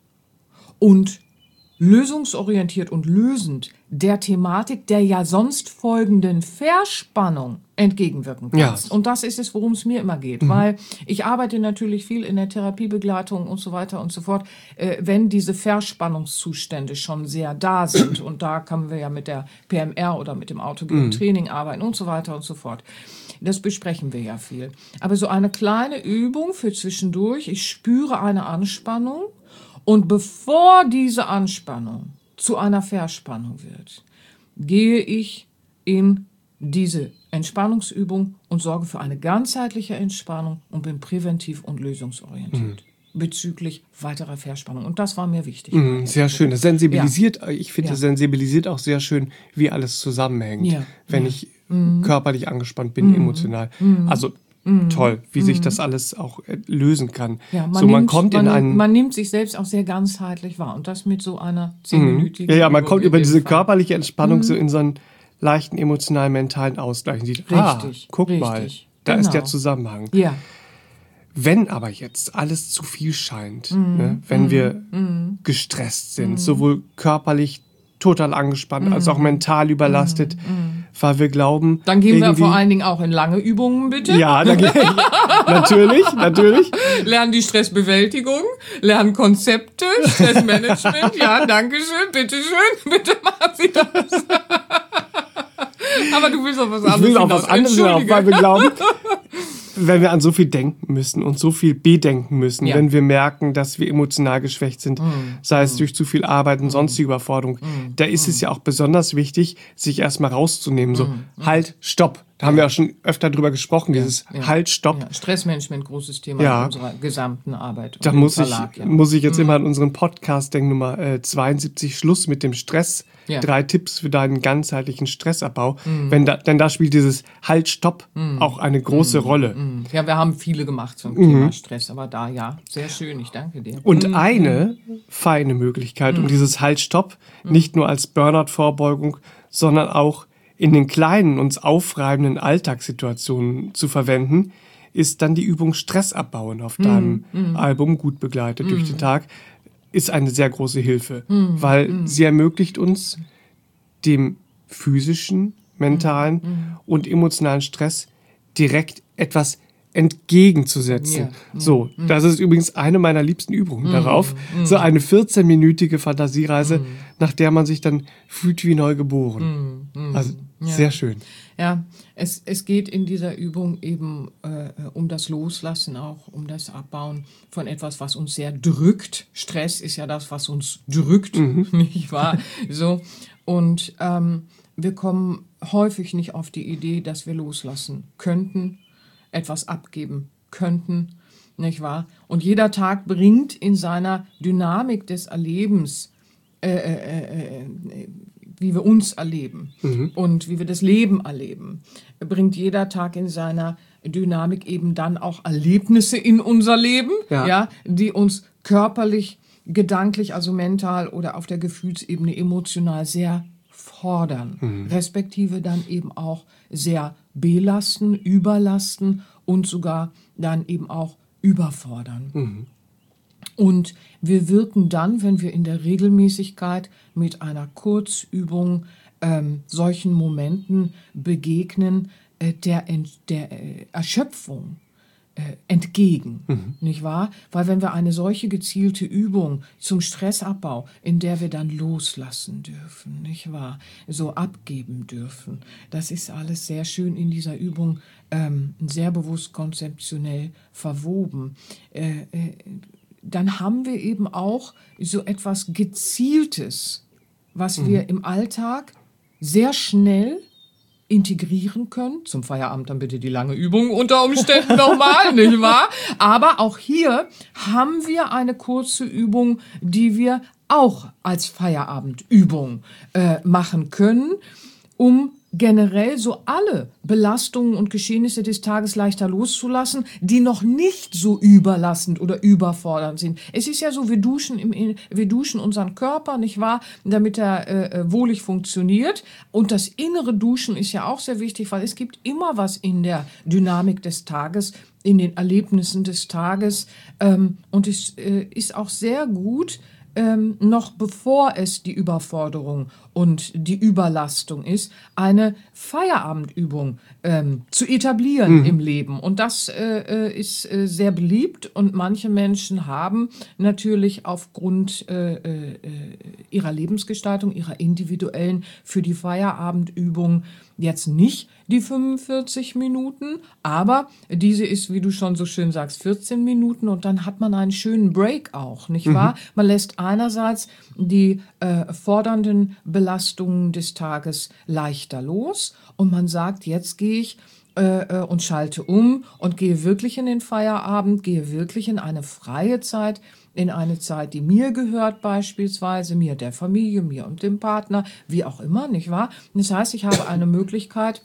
B: und lösungsorientiert und lösend der Thematik der ja sonst folgenden Verspannung entgegenwirken kannst.
A: Ja.
B: Und das ist es, worum es mir immer geht, weil ich arbeite natürlich viel in der Therapiebegleitung und so weiter und so fort, äh, wenn diese Verspannungszustände schon sehr da sind. Und da können wir ja mit der P M R oder mit dem autogenen Training arbeiten und so weiter und so fort. Das besprechen wir ja viel. Aber so eine kleine Übung für zwischendurch, ich spüre eine Anspannung. Und bevor diese Anspannung zu einer Verspannung wird, gehe ich in diese Entspannungsübung und sorge für eine ganzheitliche Entspannung und bin präventiv und lösungsorientiert mhm. bezüglich weiterer Verspannung. Und das war mir wichtig.
A: Mhm, sehr schön. Das sensibilisiert,
B: ja.
A: ich finde,
B: ja.
A: das sensibilisiert auch sehr schön, wie alles zusammenhängt,
B: ja.
A: wenn
B: ja.
A: ich
B: mhm.
A: körperlich angespannt bin, mhm. emotional. Mhm. Also Mm. toll, wie mm. sich das alles auch äh, lösen kann.
B: Ja, man,
A: so, man
B: nimmt,
A: kommt
B: man,
A: in einen,
B: man nimmt sich selbst auch sehr ganzheitlich wahr und das mit so einer zehnminütigen
A: mm. Ja, ja, man kommt über diese
B: Fall.
A: körperliche Entspannung mm. so in so einen leichten emotionalen, mentalen Ausgleich. Und sieht,
B: richtig,
A: ah, guck
B: richtig,
A: mal, da
B: genau.
A: ist der Zusammenhang.
B: Ja.
A: Wenn aber jetzt alles zu viel scheint,
B: mm.
A: ne, wenn
B: mm.
A: wir
B: mm.
A: gestresst sind,
B: mm.
A: sowohl körperlich total angespannt, mm. als auch mental überlastet,
B: mm.
A: weil wir glauben...
B: Dann gehen wir vor allen Dingen auch in lange Übungen, bitte.
A: Ja, dann, ja natürlich, natürlich.
B: Lernen die Stressbewältigung, lernen Konzepte, Stressmanagement. Ja, danke schön, bitteschön, bitte machen Sie das. Aber du willst auf was anderes
A: Ich will auf was anderes hinaus, weil wir glauben, wenn wir an so viel denken müssen und so viel bedenken müssen, ja. wenn wir merken, dass wir emotional geschwächt sind, mm. sei es mm. durch zu viel Arbeit und mm. sonstige Überforderung, mm. da ist mm. es ja auch besonders wichtig, sich erstmal rauszunehmen. So, mm. halt, stopp. Da haben wir auch schon öfter drüber gesprochen, ja. dieses ja. Halt, stopp.
B: Ja. Stressmanagement, großes Thema
A: ja.
B: in unserer gesamten Arbeit.
A: Da muss, Verlag, ich, ja. muss ich jetzt mm. immer an unseren Podcast denken, Nummer äh, zweiundsiebzig, Schluss mit dem Stress. Ja. Drei Tipps für deinen ganzheitlichen Stressabbau. Mm. Wenn da, denn da spielt dieses Halt, Stopp mm. auch eine große mm. Rolle.
B: Mm. Ja, wir haben viele gemacht zum mm. Thema Stress, aber da ja, sehr schön, ich danke dir.
A: Und
B: mm.
A: eine mm. feine Möglichkeit, um mm. dieses Halt, Stopp mm. nicht nur als Burnout-Vorbeugung, sondern auch in den kleinen, uns aufreibenden Alltagssituationen zu verwenden, ist dann die Übung Stress abbauen auf deinem mm. Album, gut begleitet mm. durch den Tag. Ist eine sehr große Hilfe, mm. weil mm. sie ermöglicht uns, dem physischen, mentalen mm. und emotionalen Stress direkt etwas entgegenzusetzen. Yeah. So, mm. das ist übrigens eine meiner liebsten Übungen mm. darauf. Mm. So eine vierzehnminütige Fantasiereise, mm. nach der man sich dann fühlt wie neu geboren. Mm. Also ja. sehr schön.
B: Ja, es, es geht in dieser Übung eben äh, um das Loslassen auch, um das Abbauen von etwas, was uns sehr drückt. Stress ist ja das, was uns drückt, mhm. nicht wahr? So. Und ähm, wir kommen häufig nicht auf die Idee, dass wir loslassen könnten, etwas abgeben könnten, nicht wahr? Und jeder Tag bringt in seiner Dynamik des Erlebens äh, äh, äh, wie wir uns erleben mhm. und wie wir das Leben erleben, bringt jeder Tag in seiner Dynamik eben dann auch Erlebnisse in unser Leben, ja. Ja, die uns körperlich, gedanklich, also mental oder auf der Gefühlsebene emotional sehr fordern, mhm. respektive dann eben auch sehr belasten, überlasten und sogar dann eben auch überfordern. Mhm. Und wir wirken dann, wenn wir in der Regelmäßigkeit mit einer Kurzübung ähm, solchen Momenten begegnen, äh, der, der äh, Erschöpfung äh, entgegen, mhm. nicht wahr? Weil wenn wir eine solche gezielte Übung zum Stressabbau, in der wir dann loslassen dürfen, nicht wahr? So abgeben dürfen, das ist alles sehr schön in dieser Übung, ähm, sehr bewusst konzeptionell verwoben. Äh, äh, dann haben wir eben auch so etwas Gezieltes, was mhm. wir im Alltag sehr schnell integrieren können. Zum Feierabend dann bitte die lange Übung unter Umständen nochmal, nicht wahr? Aber auch hier haben wir eine kurze Übung, die wir auch als Feierabendübung äh, machen können, um generell so alle Belastungen und Geschehnisse des Tages leichter loszulassen, die noch nicht so überlastend oder überfordernd sind. Es ist ja so, wir duschen, im, wir duschen unseren Körper, nicht wahr, damit er äh, wohlig funktioniert. Und das innere Duschen ist ja auch sehr wichtig, weil es gibt immer was in der Dynamik des Tages, in den Erlebnissen des Tages. Ähm, und es äh, ist auch sehr gut, Ähm, noch bevor es die Überforderung und die Überlastung ist, eine Feierabendübung ähm, zu etablieren mhm. im Leben. Und das äh, ist äh, sehr beliebt und manche Menschen haben natürlich aufgrund äh, äh, ihrer Lebensgestaltung, ihrer individuellen, für die Feierabendübung jetzt nicht die fünfundvierzig Minuten, aber diese ist, wie du schon so schön sagst, vierzehn Minuten und dann hat man einen schönen Break auch, nicht wahr? Mhm. Man lässt einerseits die äh, fordernden Belastungen des Tages leichter los und man sagt, jetzt gehe ich äh, und schalte um und gehe wirklich in den Feierabend, gehe wirklich in eine freie Zeit, in eine Zeit, die mir gehört beispielsweise, mir, der Familie, mir und dem Partner, wie auch immer, nicht wahr? Das heißt, ich habe eine Möglichkeit,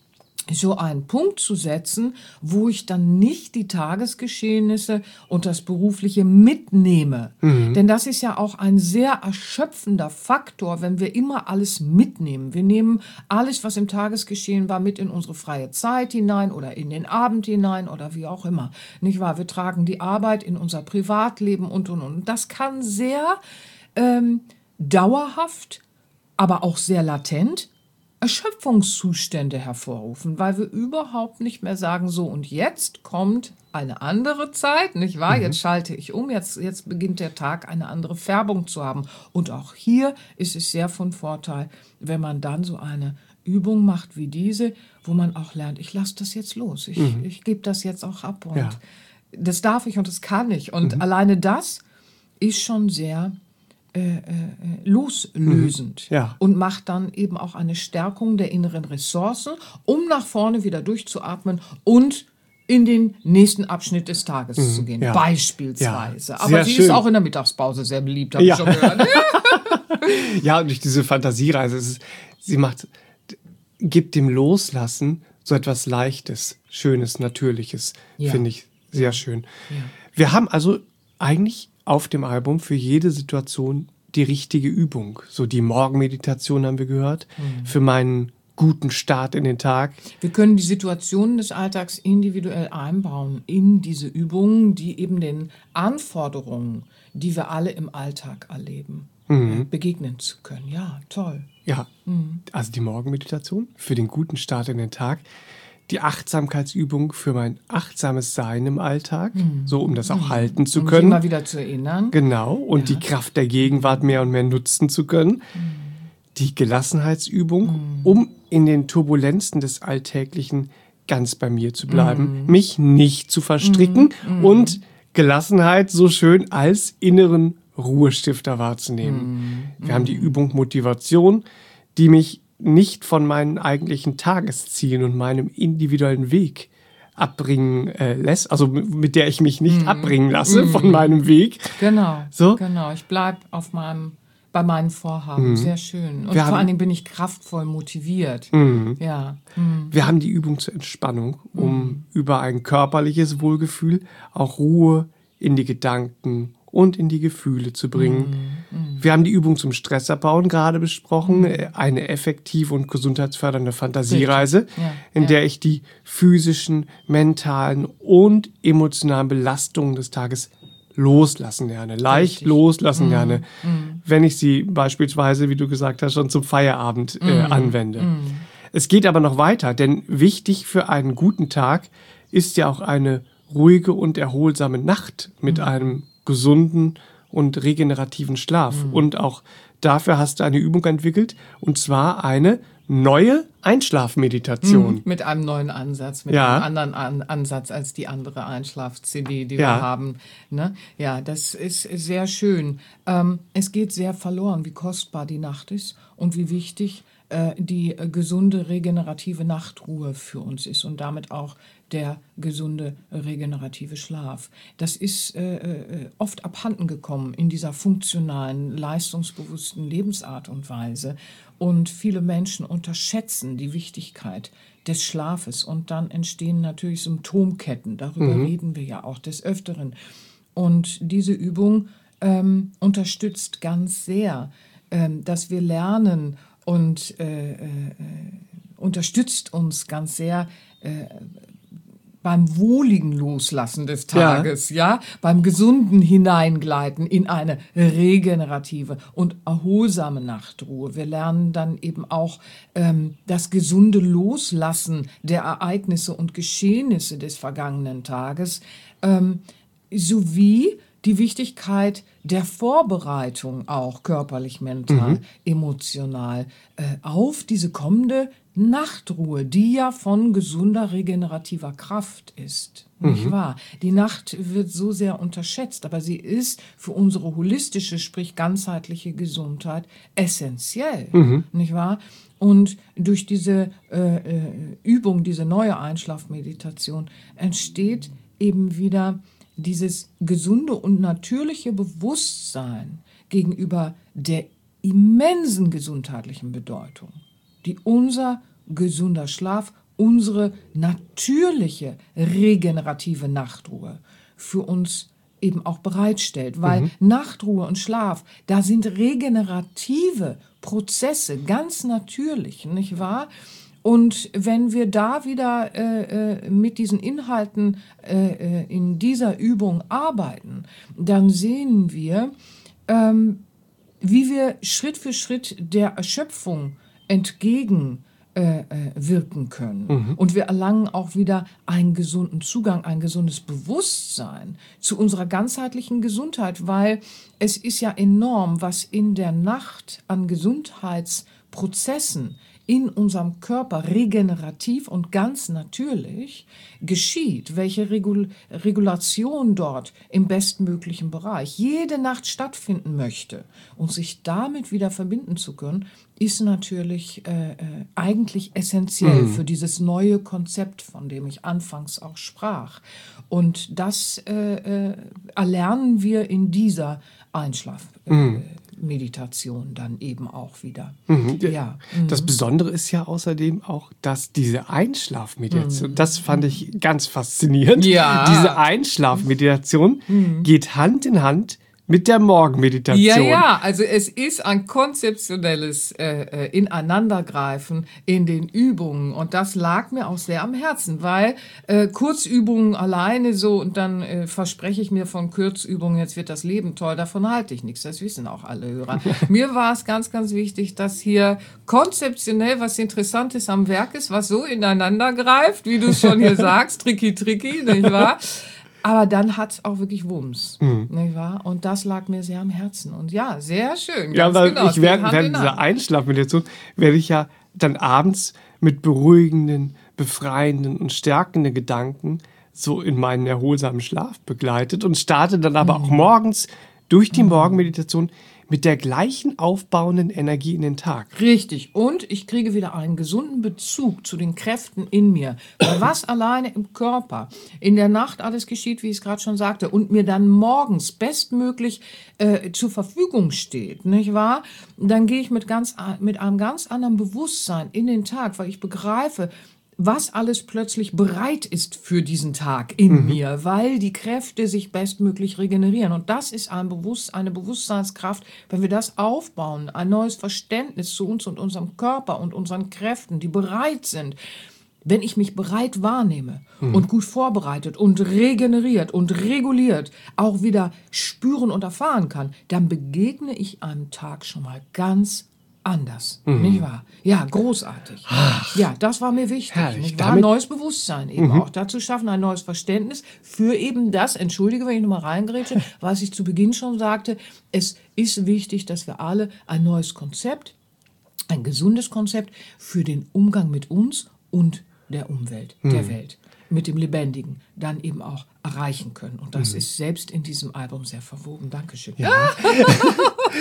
B: so einen Punkt zu setzen, wo ich dann nicht die Tagesgeschehnisse und das Berufliche mitnehme. Mhm. Denn das ist ja auch ein sehr erschöpfender Faktor, wenn wir immer alles mitnehmen. Wir nehmen alles, was im Tagesgeschehen war, mit in unsere freie Zeit hinein oder in den Abend hinein oder wie auch immer. Nicht wahr? Wir tragen die Arbeit in unser Privatleben und, und, und. Das kann sehr ähm, dauerhaft, aber auch sehr latent Erschöpfungszustände hervorrufen, weil wir überhaupt nicht mehr sagen, so und jetzt kommt eine andere Zeit, nicht wahr? Mhm. Jetzt schalte ich um, jetzt, jetzt beginnt der Tag eine andere Färbung zu haben. Und auch hier ist es sehr von Vorteil, wenn man dann so eine Übung macht wie diese, wo man auch lernt, ich lasse das jetzt los, ich, mhm. ich gebe das jetzt auch ab und ja. das darf ich und das kann ich. Und mhm. alleine das ist schon sehr Äh, äh, loslösend
A: mhm. ja.
B: und macht dann eben auch eine Stärkung der inneren Ressourcen, um nach vorne wieder durchzuatmen und in den nächsten Abschnitt des Tages mhm. zu gehen, ja. beispielsweise.
A: Ja.
B: Aber sie
A: schön.
B: ist auch in der Mittagspause sehr beliebt, habe
A: ja.
B: ich schon gehört.
A: Ja, und durch diese Fantasiereise, es ist, sie macht, gibt dem Loslassen so etwas Leichtes, Schönes, Natürliches, ja. finde ich sehr schön. Ja. Wir haben also eigentlich auf dem Album für jede Situation die richtige Übung. So die Morgenmeditation haben wir gehört, mhm. für meinen guten Start in den Tag.
B: Wir können die Situationen des Alltags individuell einbauen in diese Übungen, die eben den Anforderungen, die wir alle im Alltag erleben, mhm. begegnen zu können. Ja, toll.
A: Ja, mhm. also die Morgenmeditation für den guten Start in den Tag. Die Achtsamkeitsübung für mein achtsames Sein im Alltag, mhm. so um das auch mhm. halten zu
B: um
A: können.
B: Um immer wieder zu erinnern.
A: Genau, und ja. die Kraft der Gegenwart mehr und mehr nutzen zu können. Mhm. Die Gelassenheitsübung, mhm. um in den Turbulenzen des Alltäglichen ganz bei mir zu bleiben, mhm. mich nicht zu verstricken mhm. und Gelassenheit so schön als inneren Ruhestifter wahrzunehmen. Mhm. Wir haben die Übung Motivation, die mich nicht von meinen eigentlichen Tageszielen und meinem individuellen Weg abbringen äh, lässt, also mit der ich mich nicht mm. abbringen lasse mm. von meinem Weg.
B: Genau,
A: so?
B: genau. Ich bleibe auf meinem, bei meinen Vorhaben. Mm. Sehr schön. Und Wir vor haben, allen Dingen bin ich kraftvoll motiviert. Mm. Ja. Mm.
A: Wir haben die Übung zur Entspannung, um mm. über ein körperliches Wohlgefühl auch Ruhe in die Gedanken und in die Gefühle zu bringen. Mm, mm. Wir haben die Übung zum Stressabbauen gerade besprochen, mm. eine effektive und gesundheitsfördernde Fantasiereise, ja, in ja. der ich die physischen, mentalen und emotionalen Belastungen des Tages loslassen lerne, leicht Richtig. loslassen mm, lerne, mm. wenn ich sie beispielsweise, wie du gesagt hast, schon zum Feierabend äh, mm, anwende. Mm. Es geht aber noch weiter, denn wichtig für einen guten Tag ist ja auch eine ruhige und erholsame Nacht mit mm. einem gesunden und regenerativen Schlaf. Mhm. Und auch dafür hast du eine Übung entwickelt, und zwar eine neue Einschlafmeditation.
B: Mhm, mit einem neuen Ansatz, mit
A: ja.
B: einem anderen An- Ansatz als die andere Einschlaf-C D, die
A: ja.
B: wir haben. Ne? Ja, das ist sehr schön. Ähm, es geht sehr verloren, wie kostbar die Nacht ist und wie wichtig äh, die äh, gesunde regenerative Nachtruhe für uns ist und damit auch der gesunde regenerative Schlaf. Das ist äh, äh, oft abhanden gekommen in dieser funktionalen, leistungsbewussten Lebensart und Weise. Und viele Menschen unterschätzen die Wichtigkeit des Schlafes. Und dann entstehen natürlich Symptomketten. Darüber mhm. reden wir ja auch des Öfteren. Und diese Übung ähm, unterstützt ganz sehr, ähm, dass wir lernen und äh, äh, unterstützt uns ganz sehr äh, beim wohligen Loslassen des Tages, ja. ja, beim gesunden Hineingleiten in eine regenerative und erholsame Nachtruhe. Wir lernen dann eben auch ähm, das gesunde Loslassen der Ereignisse und Geschehnisse des vergangenen Tages, ähm, sowie die Wichtigkeit der Vorbereitung auch körperlich, mental, mhm. emotional äh, auf diese kommende Nachtruhe, die ja von gesunder regenerativer Kraft ist. Mhm. Nicht wahr? Die Nacht wird so sehr unterschätzt, aber sie ist für unsere holistische, sprich ganzheitliche Gesundheit essentiell. Mhm. Nicht wahr? Und durch diese äh, äh, Übung, diese neue Einschlafmeditation entsteht eben wieder dieses gesunde und natürliche Bewusstsein gegenüber der immensen gesundheitlichen Bedeutung, die unser gesunder Schlaf, unsere natürliche regenerative Nachtruhe für uns eben auch bereitstellt. Weil mhm. Nachtruhe und Schlaf, da sind regenerative Prozesse ganz natürlich, nicht wahr? Und wenn wir da wieder äh, mit diesen Inhalten äh, in dieser Übung arbeiten, dann sehen wir, ähm, wie wir Schritt für Schritt der Erschöpfung entgegen äh, wirken können. Mhm. Und wir erlangen auch wieder einen gesunden Zugang, ein gesundes Bewusstsein zu unserer ganzheitlichen Gesundheit, weil es ist ja enorm, was in der Nacht an Gesundheitsprozessen in unserem Körper regenerativ und ganz natürlich geschieht, welche Regul- Regulation dort im bestmöglichen Bereich jede Nacht stattfinden möchte und sich damit wieder verbinden zu können, ist natürlich äh, äh, eigentlich essentiell mhm. für dieses neue Konzept, von dem ich anfangs auch sprach. Und das äh, äh, erlernen wir in dieser Einschlafmeditation. Äh, Meditation dann eben auch wieder.
A: Mhm. Ja. Das Besondere ist ja außerdem auch, dass diese Einschlafmeditation, mhm. das fand ich ganz faszinierend,
B: ja.
A: diese Einschlafmeditation mhm. geht Hand in Hand mit der Morgenmeditation.
B: Ja, ja, also es ist ein konzeptionelles äh, Ineinandergreifen in den Übungen und das lag mir auch sehr am Herzen, weil äh, Kurzübungen alleine so und dann äh, verspreche ich mir von Kurzübungen, jetzt wird das Leben toll, davon halte ich nichts, das wissen auch alle Hörer. Mir war es ganz, ganz wichtig, dass hier konzeptionell was Interessantes am Werk ist, was so ineinander greift, wie du es schon hier sagst, tricky, tricky, nicht wahr? Aber dann hat es auch wirklich Wumms, mhm. nicht wahr? Und das lag mir sehr am Herzen. Und ja, sehr schön.
A: Ja, weil genau, ich während, während dieser Einschlafmeditation werde ich ja dann abends mit beruhigenden, befreienden und stärkenden Gedanken so in meinen erholsamen Schlaf begleitet und starte dann aber mhm. auch morgens durch die mhm. Morgenmeditation mit der gleichen aufbauenden Energie in den Tag.
B: Richtig. Und ich kriege wieder einen gesunden Bezug zu den Kräften in mir. Weil was alleine im Körper in der Nacht alles geschieht, wie ich es gerade schon sagte, und mir dann morgens bestmöglich äh, zur Verfügung steht, nicht wahr? Dann gehe ich mit, ganz, mit einem ganz anderen Bewusstsein in den Tag, weil ich begreife, was alles plötzlich bereit ist für diesen Tag in mhm. mir, weil die Kräfte sich bestmöglich regenerieren. Und das ist ein Bewusst- eine Bewusstseinskraft, wenn wir das aufbauen, ein neues Verständnis zu uns und unserem Körper und unseren Kräften, die bereit sind. Wenn ich mich bereit wahrnehme mhm. und gut vorbereitet und regeneriert und reguliert auch wieder spüren und erfahren kann, dann begegne ich einem Tag schon mal ganz anders, mhm. nicht wahr? Ja, großartig. Ach, ja, das war mir wichtig. Herrlich, nicht wahr? Neues Bewusstsein eben mhm. auch dazu schaffen, ein neues Verständnis für eben das, entschuldige, wenn ich nochmal reingrätsche, was ich zu Beginn schon sagte, es ist wichtig, dass wir alle ein neues Konzept, ein gesundes Konzept für den Umgang mit uns und der Umwelt, mhm. der Welt, mit dem Lebendigen dann eben auch erreichen können. Und das mhm. ist selbst in diesem Album sehr verwoben. Dankeschön.
A: Ja.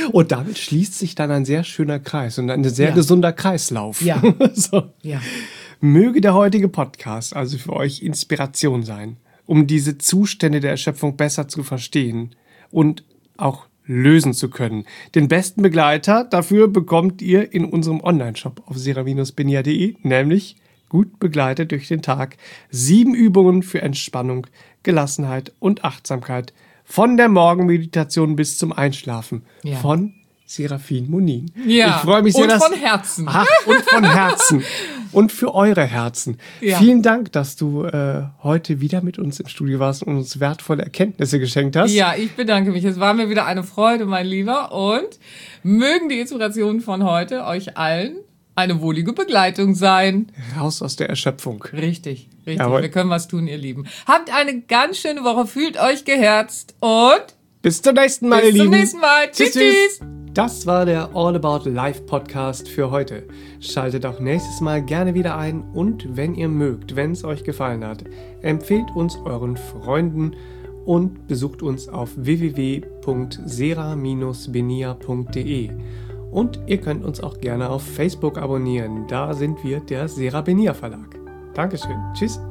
A: Und damit schließt sich dann ein sehr schöner Kreis und ein sehr
B: Ja.
A: gesunder Kreislauf.
B: Ja.
A: So.
B: Ja.
A: Möge der heutige Podcast also für euch Inspiration sein, um diese Zustände der Erschöpfung besser zu verstehen und auch lösen zu können. Den besten Begleiter dafür bekommt ihr in unserem Onlineshop auf sera Bindestrich benia punkt de, nämlich gut begleitet durch den Tag. Sieben Übungen für Entspannung, Gelassenheit und Achtsamkeit von der Morgenmeditation bis zum Einschlafen
B: Ja.
A: von Serafin Monin.
B: Ja.
A: Ich freue mich sehr,
B: und
A: dass
B: von Herzen.
A: Ach, und von Herzen. Und für eure Herzen.
B: Ja.
A: Vielen Dank, dass du äh, heute wieder mit uns im Studio warst und uns wertvolle Erkenntnisse geschenkt hast.
B: Ja, ich bedanke mich. Es war mir wieder eine Freude, mein Lieber. Und mögen die Inspirationen von heute euch allen eine wohlige Begleitung sein.
A: Raus aus der Erschöpfung.
B: Richtig, richtig.
A: Jawohl.
B: Wir können was tun, ihr Lieben. Habt eine ganz schöne Woche. Fühlt euch geherzt. Und
A: Bis zum nächsten Mal, ihr
B: bis zum
A: Lieben.
B: nächsten Mal. Tschüss, tschüss.
A: Das war der All About Life Podcast für heute. Schaltet auch nächstes Mal gerne wieder ein und wenn ihr mögt, wenn es euch gefallen hat, empfehlt uns euren Freunden und besucht uns auf w w w punkt sera Bindestrich benia punkt de. Und ihr könnt uns auch gerne auf Facebook abonnieren. Da sind wir der Sera Benia Verlag. Dankeschön. Tschüss.